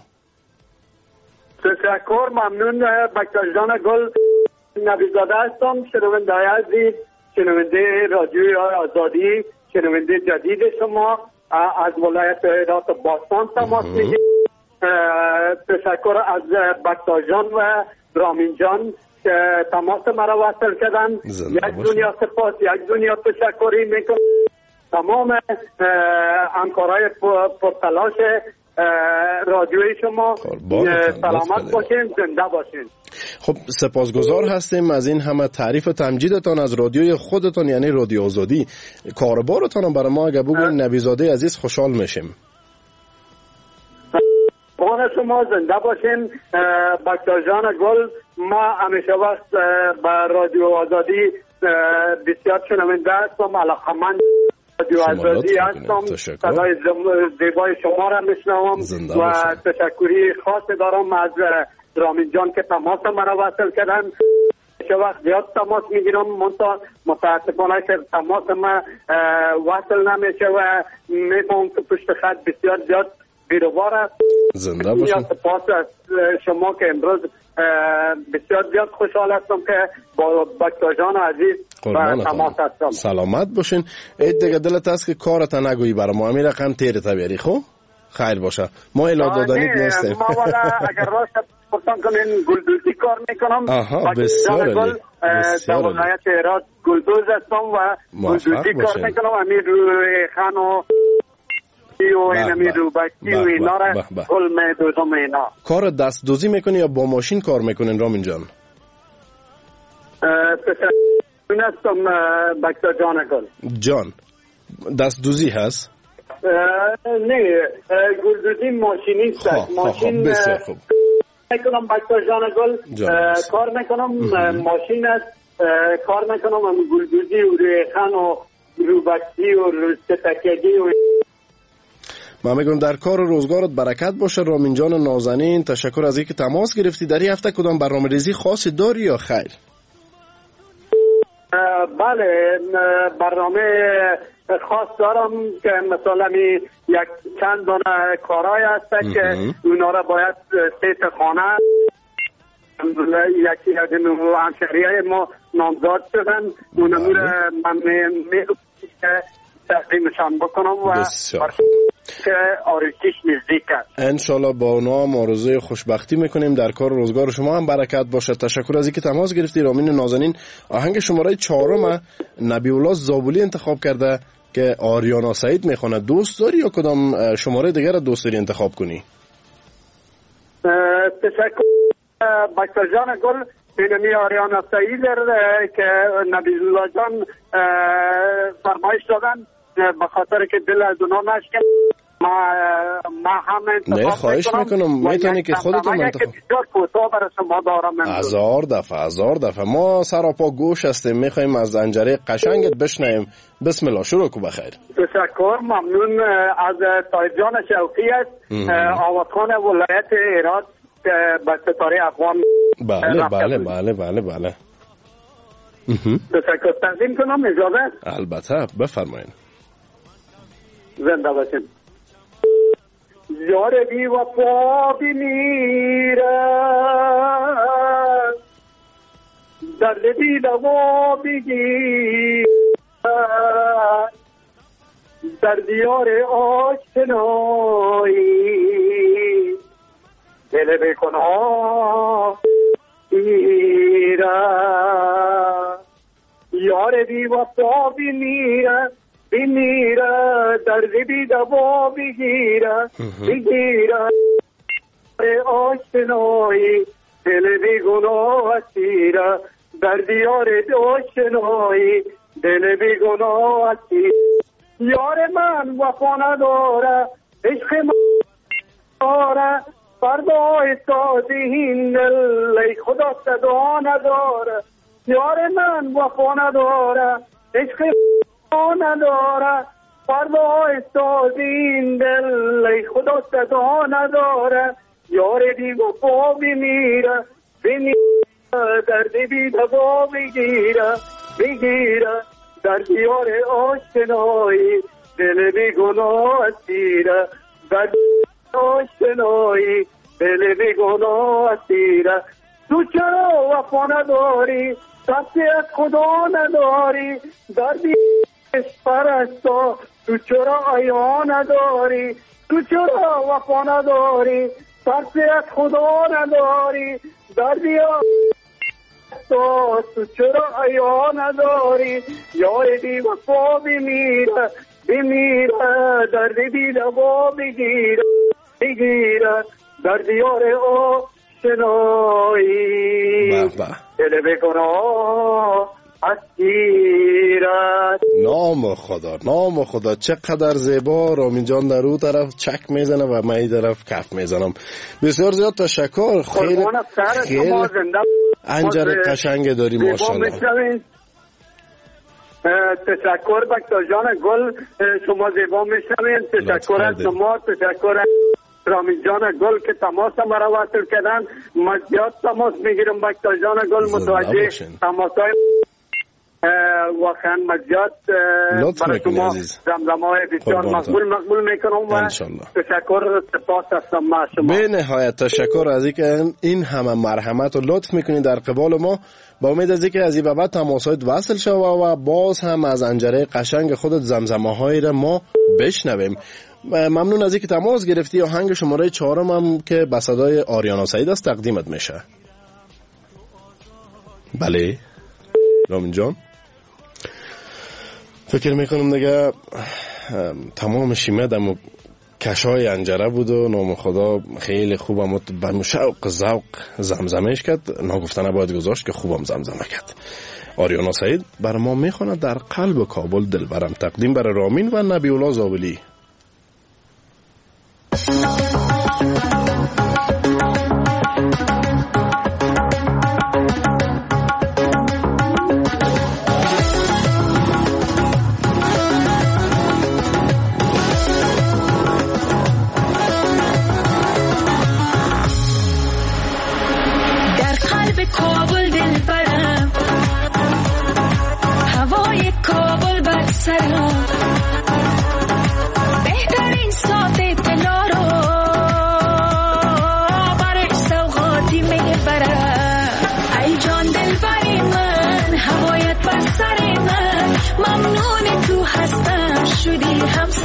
S16: تشکر. ممنون. بکتر جان گل نبیزاده هستم. شنونده عزیز، شنونده رادیو آزادی، شنونده جدید شما از ولایت هرات باستان تماس میگیم. تشکر از بکتر جان و رامین جان که تماس مرا وصل کردن. یک دنیا سپاس، یک دنیا تشکری میکنم. تمام همکارای پرتلاش رادیوی شما سلامت باشین، زنده باشین.
S13: خب سپاسگزار هستیم از این همه تعریف و تمجیدتان از رادیوی خودتان یعنی رادیو آزادی. کاربارتان برای ما اگه بگوین نبیزاده عزیز خوشحال میشیم.
S16: بان شما زنده باشین. بکتر جان گل ما همیشه وقت به رادیو آزادی بسیار شنونده هستم، علاقمند رادیو آزادی هستم. صدای زیبای شما را میشنوم و تشکری خاص دارم از رامین جان که تماس مرا وصل کردن. چه وقت زیاد تماس میگیرم متاسفانه که تماس ما وصل نمیشه و میفهم که پشت خط بسیار زیاد بیروبار است.
S13: زنده باشین.
S16: سپاس از شما که امروز بسیار زیاد خوشحال هستم که با بکتر جان عزیز و تماس هستم.
S13: سلامت باشین. اید دیگه دلت هست که کارت نگویی برای ما همین رقم تیرت بیاری. خب خیر باشه. ما الا دادنیت نیستیم.
S16: ما والا اگر راست پرسان کنین گلدوزی کار میکنم.
S13: بسیار عالی.
S16: در ولایت هرات گلدوز هستم و گلدوزی کار میکنم. امیر روی خان و
S13: کار دست دوزی میکنی یا با ماشین کار میکنین رامین جان؟
S16: هستم بکتر جان گل
S13: جان. دست دوزی هست؟
S16: نه گلدوزی ماشینیست است. ماشین
S13: بسیار خوب
S16: میکنم بکتر جان گل کار میکنم. ماشین است کار نکنم هم گلدوزی و ریخن و روبکتی و ستکگی و
S13: من میگم در کار و روزگارت برکت باشه. رامین جان نازنین، تشکر از اینکه تماس گرفتی. در این هفته کدام برنامه‌ریزی خاصی داری یا خیر؟
S16: بله، برنامه خاص دارم که مثلا یک چند دانه کارهای هست که اونا را باید سیت خانه یکی از همشهریه ما نامزاد شدن، اونا من که تقدیمشان بکنم و که آرزوش نزدیک است. انشالله
S13: با اونا هم آرزوی خوشبختی میکنیم. در کار روزگار شما هم برکت باشه. تشکر از اینکه تماس گرفتی. رامین نازنین آهنگ شماره 4 نبی الله زابلی انتخاب کرده که آریانا سعید میخونه. دوست داری یا کدام شماره دیگر دوست داری انتخاب کنی؟
S16: تشکر بکتر جان گل. اینمی آریانا سعید که نبی الله جان فرمایش دادن به خاطر که دل از اونا نشکن. ما هم
S13: نه خواهش میکنم میتونی که خودت هم انتخاب.
S16: بسیار کوتاه برای شما دارم.
S13: هزار دفعه ما سراپا گوش هستیم، میخوایم از انجره قشنگت بشنویم. بسم الله، شروع کو بخیر.
S16: تشکر، ممنون از طایب جان شوقی است، آوازخوان ولایت هرات که به ستاره افغان.
S13: بله
S16: تشکر. تقدیم کنم اجازه؟
S13: البته بفرمایید.
S16: زنده باشید. یار بی وفا بمیره، درد بی دوا بگیره، در دیار آشنایی دل بکنا میره. یار بی وفا بمیره، درد بی دوا بگیره، آشنایی دل بی گناه اسیره، در دیار آشنایی دل بی گناه اسیره. یار من وفا نداره، عشق من داره، فردای سازی این دل ای خدا صدا نداره. یار من وفا نداره، عشق نداره، فردا استازی این دل ای خدا صدا نداره. یار بی وفا بمیره، درد بی دوا بگیره، در دیار آشنایی دل بی گناه اسیره، در آشنایی دل بی گناه اسیره. تو چرا وفا نداری، دستی از خدا نداری، دردی پرستا تو چرا عیان نداری، تو چرا وفا نداری، دستی از خدا نداری، دردی تو چرا عیان نداری. یار بی وفا بمیره، درد بی دوا بگیره، در دیار آشنایی دل بگناه اسیرت.
S13: نام خدا چقدر زیبا. رامین جان در اون طرف چک میزنه و من این طرف کف میزنم. بسیار زیاد تشکر. خیلی انجر قشنگ داری ماشاءالله.
S16: تشکر بکتر جان گل، شما زیبا میشنوین. تشکر از شما، تشکر از رامین جان گل که تماس مرا وصل کردن. مزیاد تماس میگیرم بکتر جان گل، متوجه تماسای واقعا مزیاد برای شما زمزمه‌های بسیار مقبول میکنم و تشکر سپاس هستم ما شما.
S13: به نهایت تشکر از اینکه این همه مرحمت و لطف میکنید در قبال ما. با امید از اینکه از این به بعد تماسات وصل شود و باز هم از انجره قشنگ خودت زمزمه‌هایی را ما بشنویم. ممنون از اینکه تماس گرفتی. آهنگ شماره 4 هم که به صدای آریانا سعید است تقدیمت میشه. بله رامین جان، فکر میکنم دیگه تمام شیمه دم کشای انجره بود و نام خدا خیلی خوبم به شوق ذوق زمزمهش کرد. ناگفتنه باید گذاشت که خوبم زمزمه کرد. آریانا سعید بر ما میخواند در قلب کابل دلبرم، تقدیم برای رامین و نبی الله زابلی.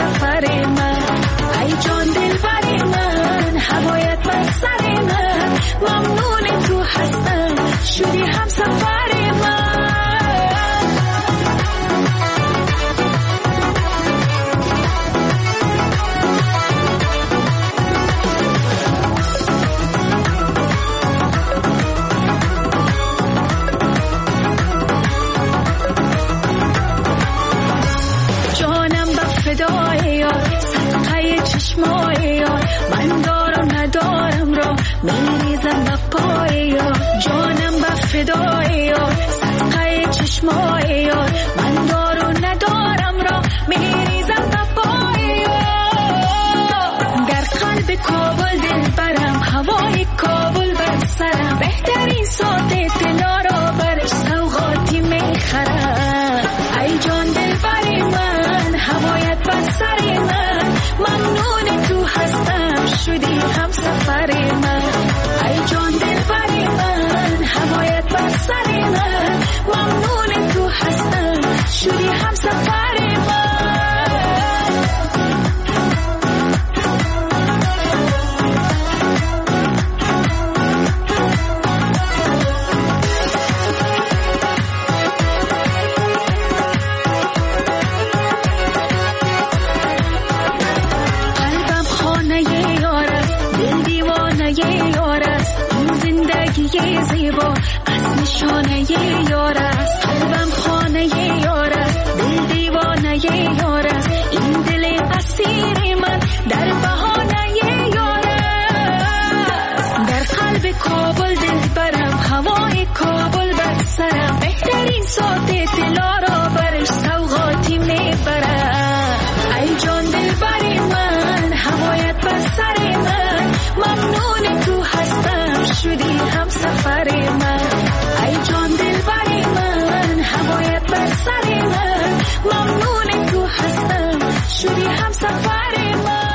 S14: سفر من. ای جان دلبر من هوایت بر سر من، ممنون تو هستم شدی هم سفر من. من دارم ندارم را میریزم به پای یار، جانم به فدای یار، صدقه چشمای یار. من دارم ندارم را میریزم به پای یار. در قلب کابل دل برم، هوای کابل بر سرم، بهترین ساعت دلا را برش سوغاتی میخرم. ای جان دل بر من هوایت بر سر من، ممنون تو هستم شدی هم سفر من. ای جان دل بر من هوایت بر سر من، ممنون تو هستم شدی هم سفر من. یه زیبا از نشانه یار است، قلبم خانه یار است، دل دیوانه یار است. این دل اسیر من در بهانه یار است. در قلب کابل دل برم، هوای کابل بر سرم، بهترین ساعت دلا را برش سوغاتی میبرم. ای جان دل بر من هوایت بر سر من، ممنون تو هستم شدی هم سفر من. ای جان دل بر من هوایت بر سر من، ممنون تو هستم شدی هم سفر من.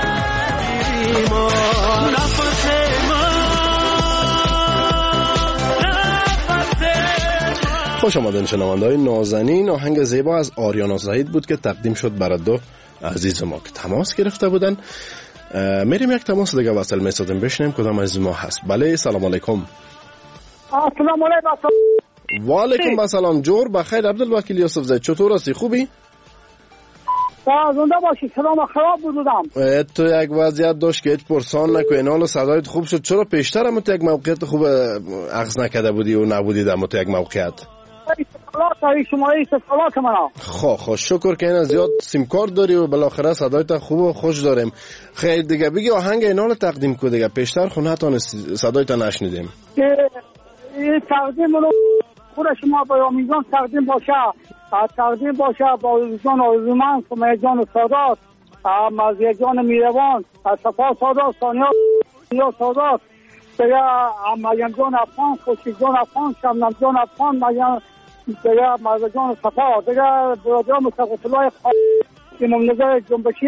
S13: خوش آمدین شنونده‌های نازنین. آهنگ زیبا از آریانا زاهد بود که تقدیم شد برای دو عزیز ما که تماس گرفته بودن. میریم یک تماس دیگه وصل می‌سازیم، بشنیم کدام از ما هست. بله سلام علیکم.
S17: السلام علیکم.
S13: و علیکم السلام. جور بخیر. عبدالوکیل یوسف زاید، چطور هستی؟ خوبی؟
S17: زنده باشی. سلام خراب بودم.
S13: تو یک وضعیت داشت که هیچ پرسان نکنی، حالا صدایت خوب شد. چرا پیشتر هم تو یک موقعیت خوب اخذ نکرده بودی و نبودی در تو یک موقعیت؟ خب شکر که اینا زیاد سیمکار داری و بالاخره صدایت خوب و خوش داریم. خیر دیگه بگی آهنگ اینا رو تقدیم کو دیگه، پیشتر خو نتونست صدایت نشنیدیم.
S17: این تقدیم رو خود شما پیامیزان تقدیم باشه با جان آرزومند، سمیه جان سادات، مزیه جان میروان، صفا سادات، ثانیه سادات، دیگه مریم جان افغان، خوشی جان افغان، شبنم جان افغان، مریم دیگه مرزا جان صفا، دیگه برادران مصطفی الله امام نظر جنبشی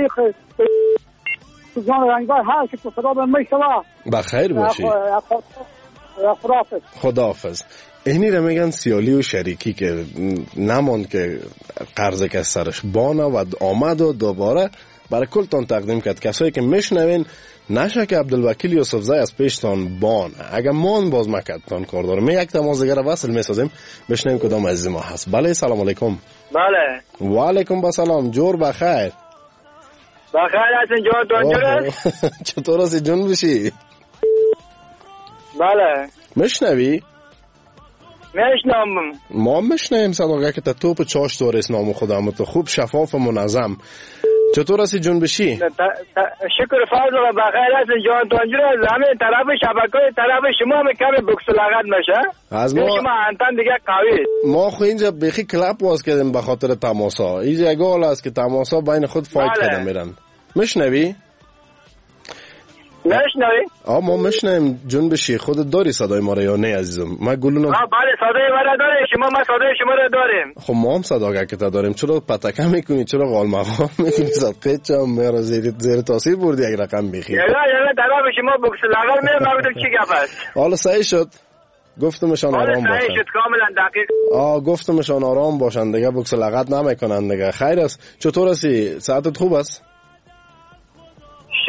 S17: جان رنگبر هر که صدا به میشوه.
S13: بخیر باشی. خداحافظ. اینی رو میگن سیالی و شریکی که نمان که قرضه که سرش بانه و آمد و دوباره برای کلتان تقدیم کرد. کسایی که میشنوین نشه که عبدالوکیل یوسف زاید از پیشتان بان اگر مان باز مکدتان کار داره. می یک تماس دیگر وصل میسازیم، بشنویم کدام عزیز ما هست. بله سلام علیکم.
S18: بله
S13: و علیکم السلام. جور بخیر.
S18: بخیر هستین جان دانجور.
S13: چطور هستی جون بشی؟
S18: بله
S13: میشنوی؟
S18: میشنوم.
S13: ما میشنویم صداقه که توپ چاش داره اسنام خودم تو خوب شفاف و منظم. چطور هستی جون بشی؟
S18: شکر فضل و بخیر هستین جان دانجور. همه طرف شبکه‌های طرف شما هم کم بکس لغت میشه
S13: از ما
S18: شما انتن دیگه قوی.
S13: ما خو اینجا بخی کلاب باز کردیم به خاطر تماسا. اینجا یک حال است که تماسا بین خود فایت کرده میرن. میشنوی؟
S18: میشنوی؟
S13: ما میشنویم جون بشی. خودت داری صدای ما رو یا نه عزیزم؟ ما گلونا
S18: بله صدای ما رو داریم. شما ما صدای شما رو داریم.
S13: خب ما هم صداگه که داریم. چرا پتکه میکنی؟ چرا غال مقام میکنی؟ صدقه چم میرا زیر تاثیر بردی یک رقم بخی.
S18: یلا طرف شما بکس لغت میرم. ما بدم چی گپ است؟
S13: حالا صحیح شد. گفتمشان آرام باشن.
S18: صحیح شد کاملا دقیق.
S13: گفتمشان آرام باشن دیگه، بکس لغت نمیکنن دیگه. خیر است. چطور هستی؟ ساعتت خوب است؟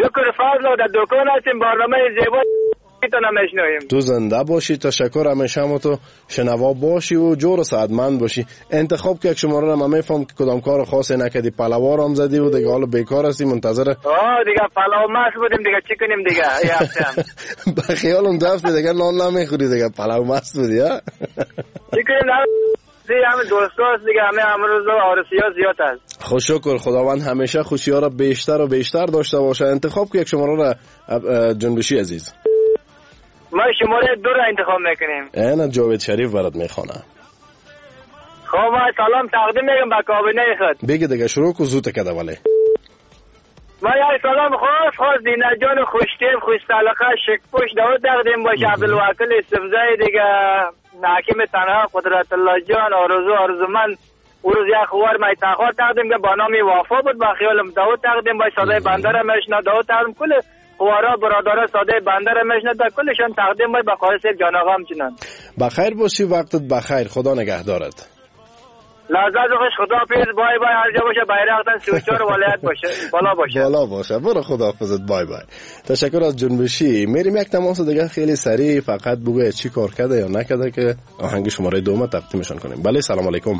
S18: شکر فضل در دکان هستیم برنامه زیبا تو نمیشنویم.
S13: تو زنده باشی، تشکر. همیشه هم تو شنوا باشی و جور و سعادتمند باشی. انتخاب که شماره رو من میفهم که کدام کار خاصی نکردی، پلوار هم زدی و دیگه حالا بیکار هستی منتظر.
S18: دیگه پلو مست بودیم دیگه، چی کنیم دیگه.
S13: به خیالم دفتی دیگه نان نمیخوری دیگه، پلو مست بودی ها.
S18: چی کنیم همه دوستاست دیگه، همه امروز عارفی ها زیاد هست.
S13: خوش شکر خداوند همیشه خوشی ها را بیشتر و بیشتر داشته باشه. انتخاب که یک شماره را جنبشی عزیز.
S18: ما شماره 2 را انتخاب میکنیم.
S13: اینا جاوید شریف برات میخوانه.
S18: خب ما سلام تقدیم میگم به کابینه خود.
S13: بگی دیگه شروع کو زوت کده ولی.
S18: ما یک سلام خاص دینه جان خوشتیم خوش سلاقه شکپوش داود تقدیم باشه. عبدالوکیل استفزای دیگه حاکم تنها قدرت الله جان آرزومند او روز یک خوار می تاخر تقدیم که با نامی وفا بود با خیالم داود تقدیم باشه. صدای بندر مشنا داود تقدیم کل خوارا برادر ساده بندر مشنا دا کلشان تقدیم باشه با خواهر سیف جان آقا همچنان.
S13: بخیر باشی، وقتت بخیر، خدا نگهدارت.
S18: لحظات خوش، خدا حافظ، بای بای. هر جا باشه بیرقتن 34 ولایت باشه، بالا باشه.
S13: برو خدا حافظت، بای بای. تشکر از جنبشی. میریم یک تماس دیگه خیلی سریع، فقط بگو چی کار کرده یا نکرده که آهنگ شماره 2 تقدیمشون کنیم. بله سلام علیکم.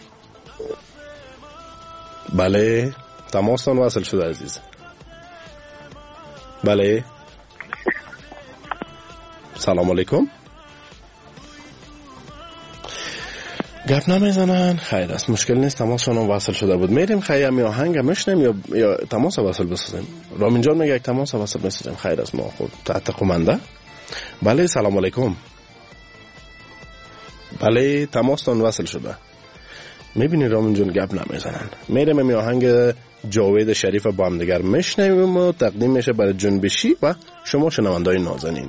S13: بله تماستان وصل شده عزیز. بله سلام علیکم. گپ نمیزنن. خیر است، مشکل نیست، تماسشون وصل شده بود. میریم خیلی می آهنگ مشنیم یا تماس وصل بسازیم. رامین جان میگه یک تماس وصل بسازیم. خیر است، ما خود تحت قمنده. بله سلام علیکم. بله تماستون وصل شده. میبینی رامین جان گپ نمیزنن. میریم می آهنگ جاوید شریف با هم دیگر مشنیم و تقدیم میشه برای جنبشی و شما شنوندای نازنین.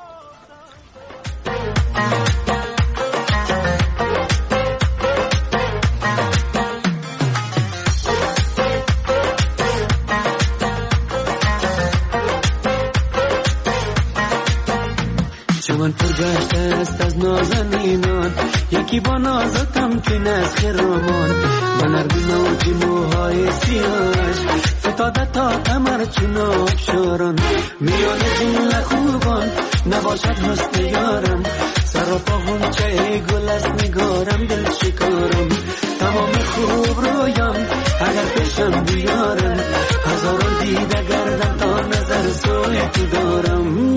S12: چمن پر گشته است از نازنینان، یکی با نازتم که از خرامان. من اربی موجی موهای سیاهش فتاده تا کمر چون آبشاران. میان جمله خوبان نباشد حسن یارم، سر و پا غنچه گل از نگارم دل شکارم. تمام خوب رویام اگر پیشم بیارم، هزاران دیده گردم تا نظر سوی تو دارم.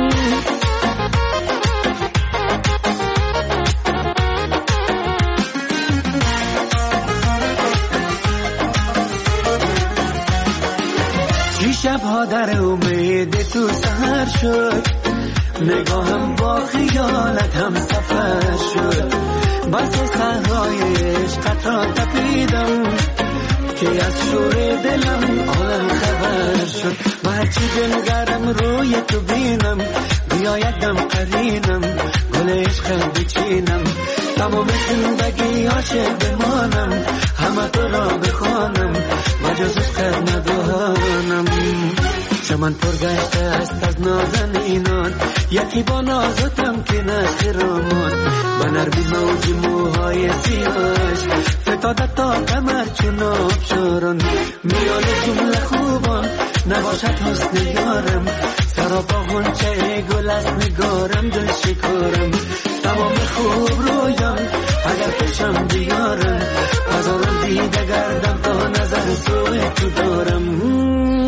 S12: شبها در امید تو سهر شد، نگاهم با خیالت هم سفر شد. بس صحرای عشقت را تپیدم که از شور دلم عالم خبر شد. و هرچی بنگرم روی تو بینم، بیاید دم قرینم گل عشق بچینم. تمام زندگی عاشق بمانم، همه تو را بخوانم و جز عشق ندانم. چمن پر گشته است از نازنینان، یکی با نازتم که نخرامان. بنر بی موجی موهای سیاهش فتاده تا کمر چون آبشاران. میان جمله خوبان نباشد حسن یارم، سر و پا غنچه گل از نگارم دل شکارم. تمام خوب رویان اگر پیشم بیارم، هزاران دیده گردم تا نظر سوی تو دارم.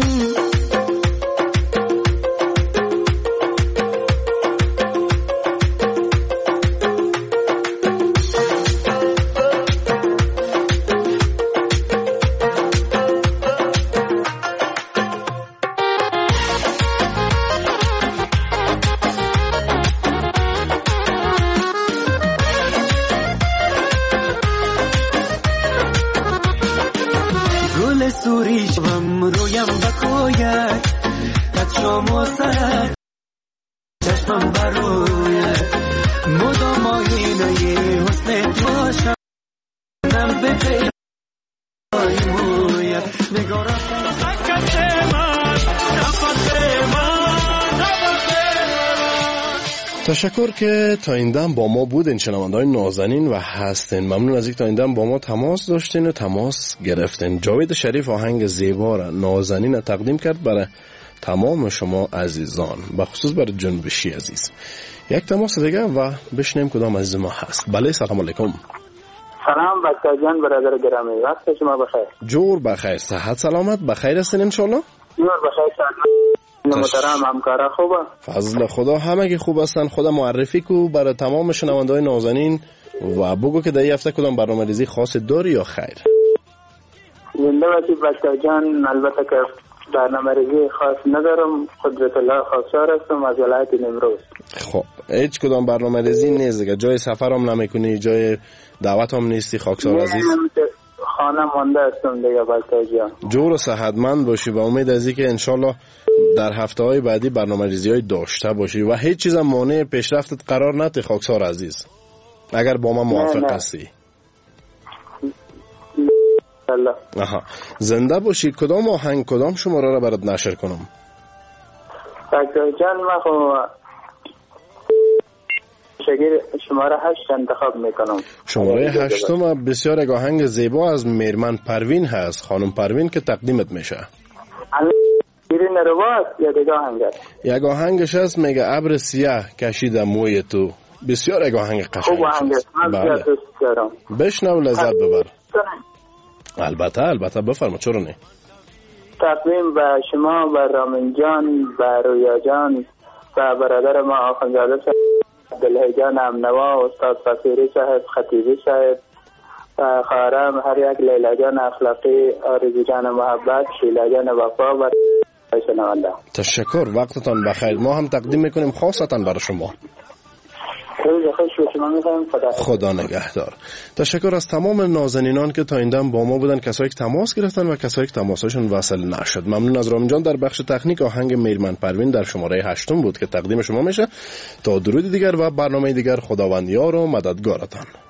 S13: تشکر که تا این دم با ما بودین شنونده‌های نازنین و هستین. ممنون از اینکه تا این دم با ما تماس داشتین و تماس گرفتین. جاوید شریف آهنگ زیبا را نازنین تقدیم کرد برای تمام شما عزیزان، بخصوص برای جنبشی عزیز. یک تماس دیگه و بشنیم کدام عزیز ما هست. بله سلام علیکم.
S19: سلام بچه جان، برادر گرامی، وقت شما بخیر.
S13: جور بخیر، صحت سلامت بخیر هستین انشالله؟
S19: جور بخیر سلام. محترم همکارا خوبه؟
S13: فضل خدا همگی خوب هستن. خدا معرفی کو برای تمام شنونده‌های نازنین و بگو که در این هفته کدام برنامه‌ریزی خاص داری یا خیر؟
S19: زنده باشی بچه جان. البته که برنامه‌ریزی خاص ندارم، قدرت الله خواستار هستم از ولایت نیمروز.
S13: خب هیچ کدام برنامه‌ریزی نیست دیگه؟ جای سفر هم نمی‌کنی، جای دعوت هم نیستی خاکسار عزیز؟
S19: خانه مانده هستم دیگه بچه جان.
S13: جور و صحتمند باشی و امید از اینکه انشالله در هفته‌های بعدی برنامه‌ریزی‌های داشته باشی و هیچ چیز مانع پیشرفتت قرار نده خاکسار عزیز، اگر با من موافق هستی. آها زنده باشی. کدام آهنگ کدام شماره را برات نشر کنم؟
S19: بچه جان من خب شماره 8 انتخاب میکنم.
S13: شماره 8 بسیار یک آهنگ زیبا از میرمن پروین هست، خانم پروین که تقدیمت میشه.
S19: گیرین رواز یا دیگه آهنگ؟ یک
S13: آهنگش هست میگه ابر سیاه کشیدم موی تو. بسیار یک آهنگ قشنگ است. بله بشنو لذت ببر. البته بفرما چرا نه.
S19: تقدیم به شما، به رامین جان، به رویا جان، به برادر ما آخوندزاده صاحب، عبدالله جان امنوا، استاد فصیری صاحب، خطیبی صاحب، خواهرم هر یک، لیلا جان اخلاقی، آرزو جان محبت، شیلا جان وفا و شنونده.
S13: تشکر، وقتتان بخیر. ما هم تقدیم میکنیم خاصتا برای شما. خدا نگهدار. تشکر از تمام نازنینان که تا این دم با ما بودن، کسایی که تماس گرفتن و کسایی که تماسشون وصل نشد. ممنون از رامین جان. در بخش تکنیک آهنگ میرمن پروین در شماره 8 بود که تقدیم شما میشه. تا درود دیگر و برنامه دیگر، خداوند یار و مددگارتان.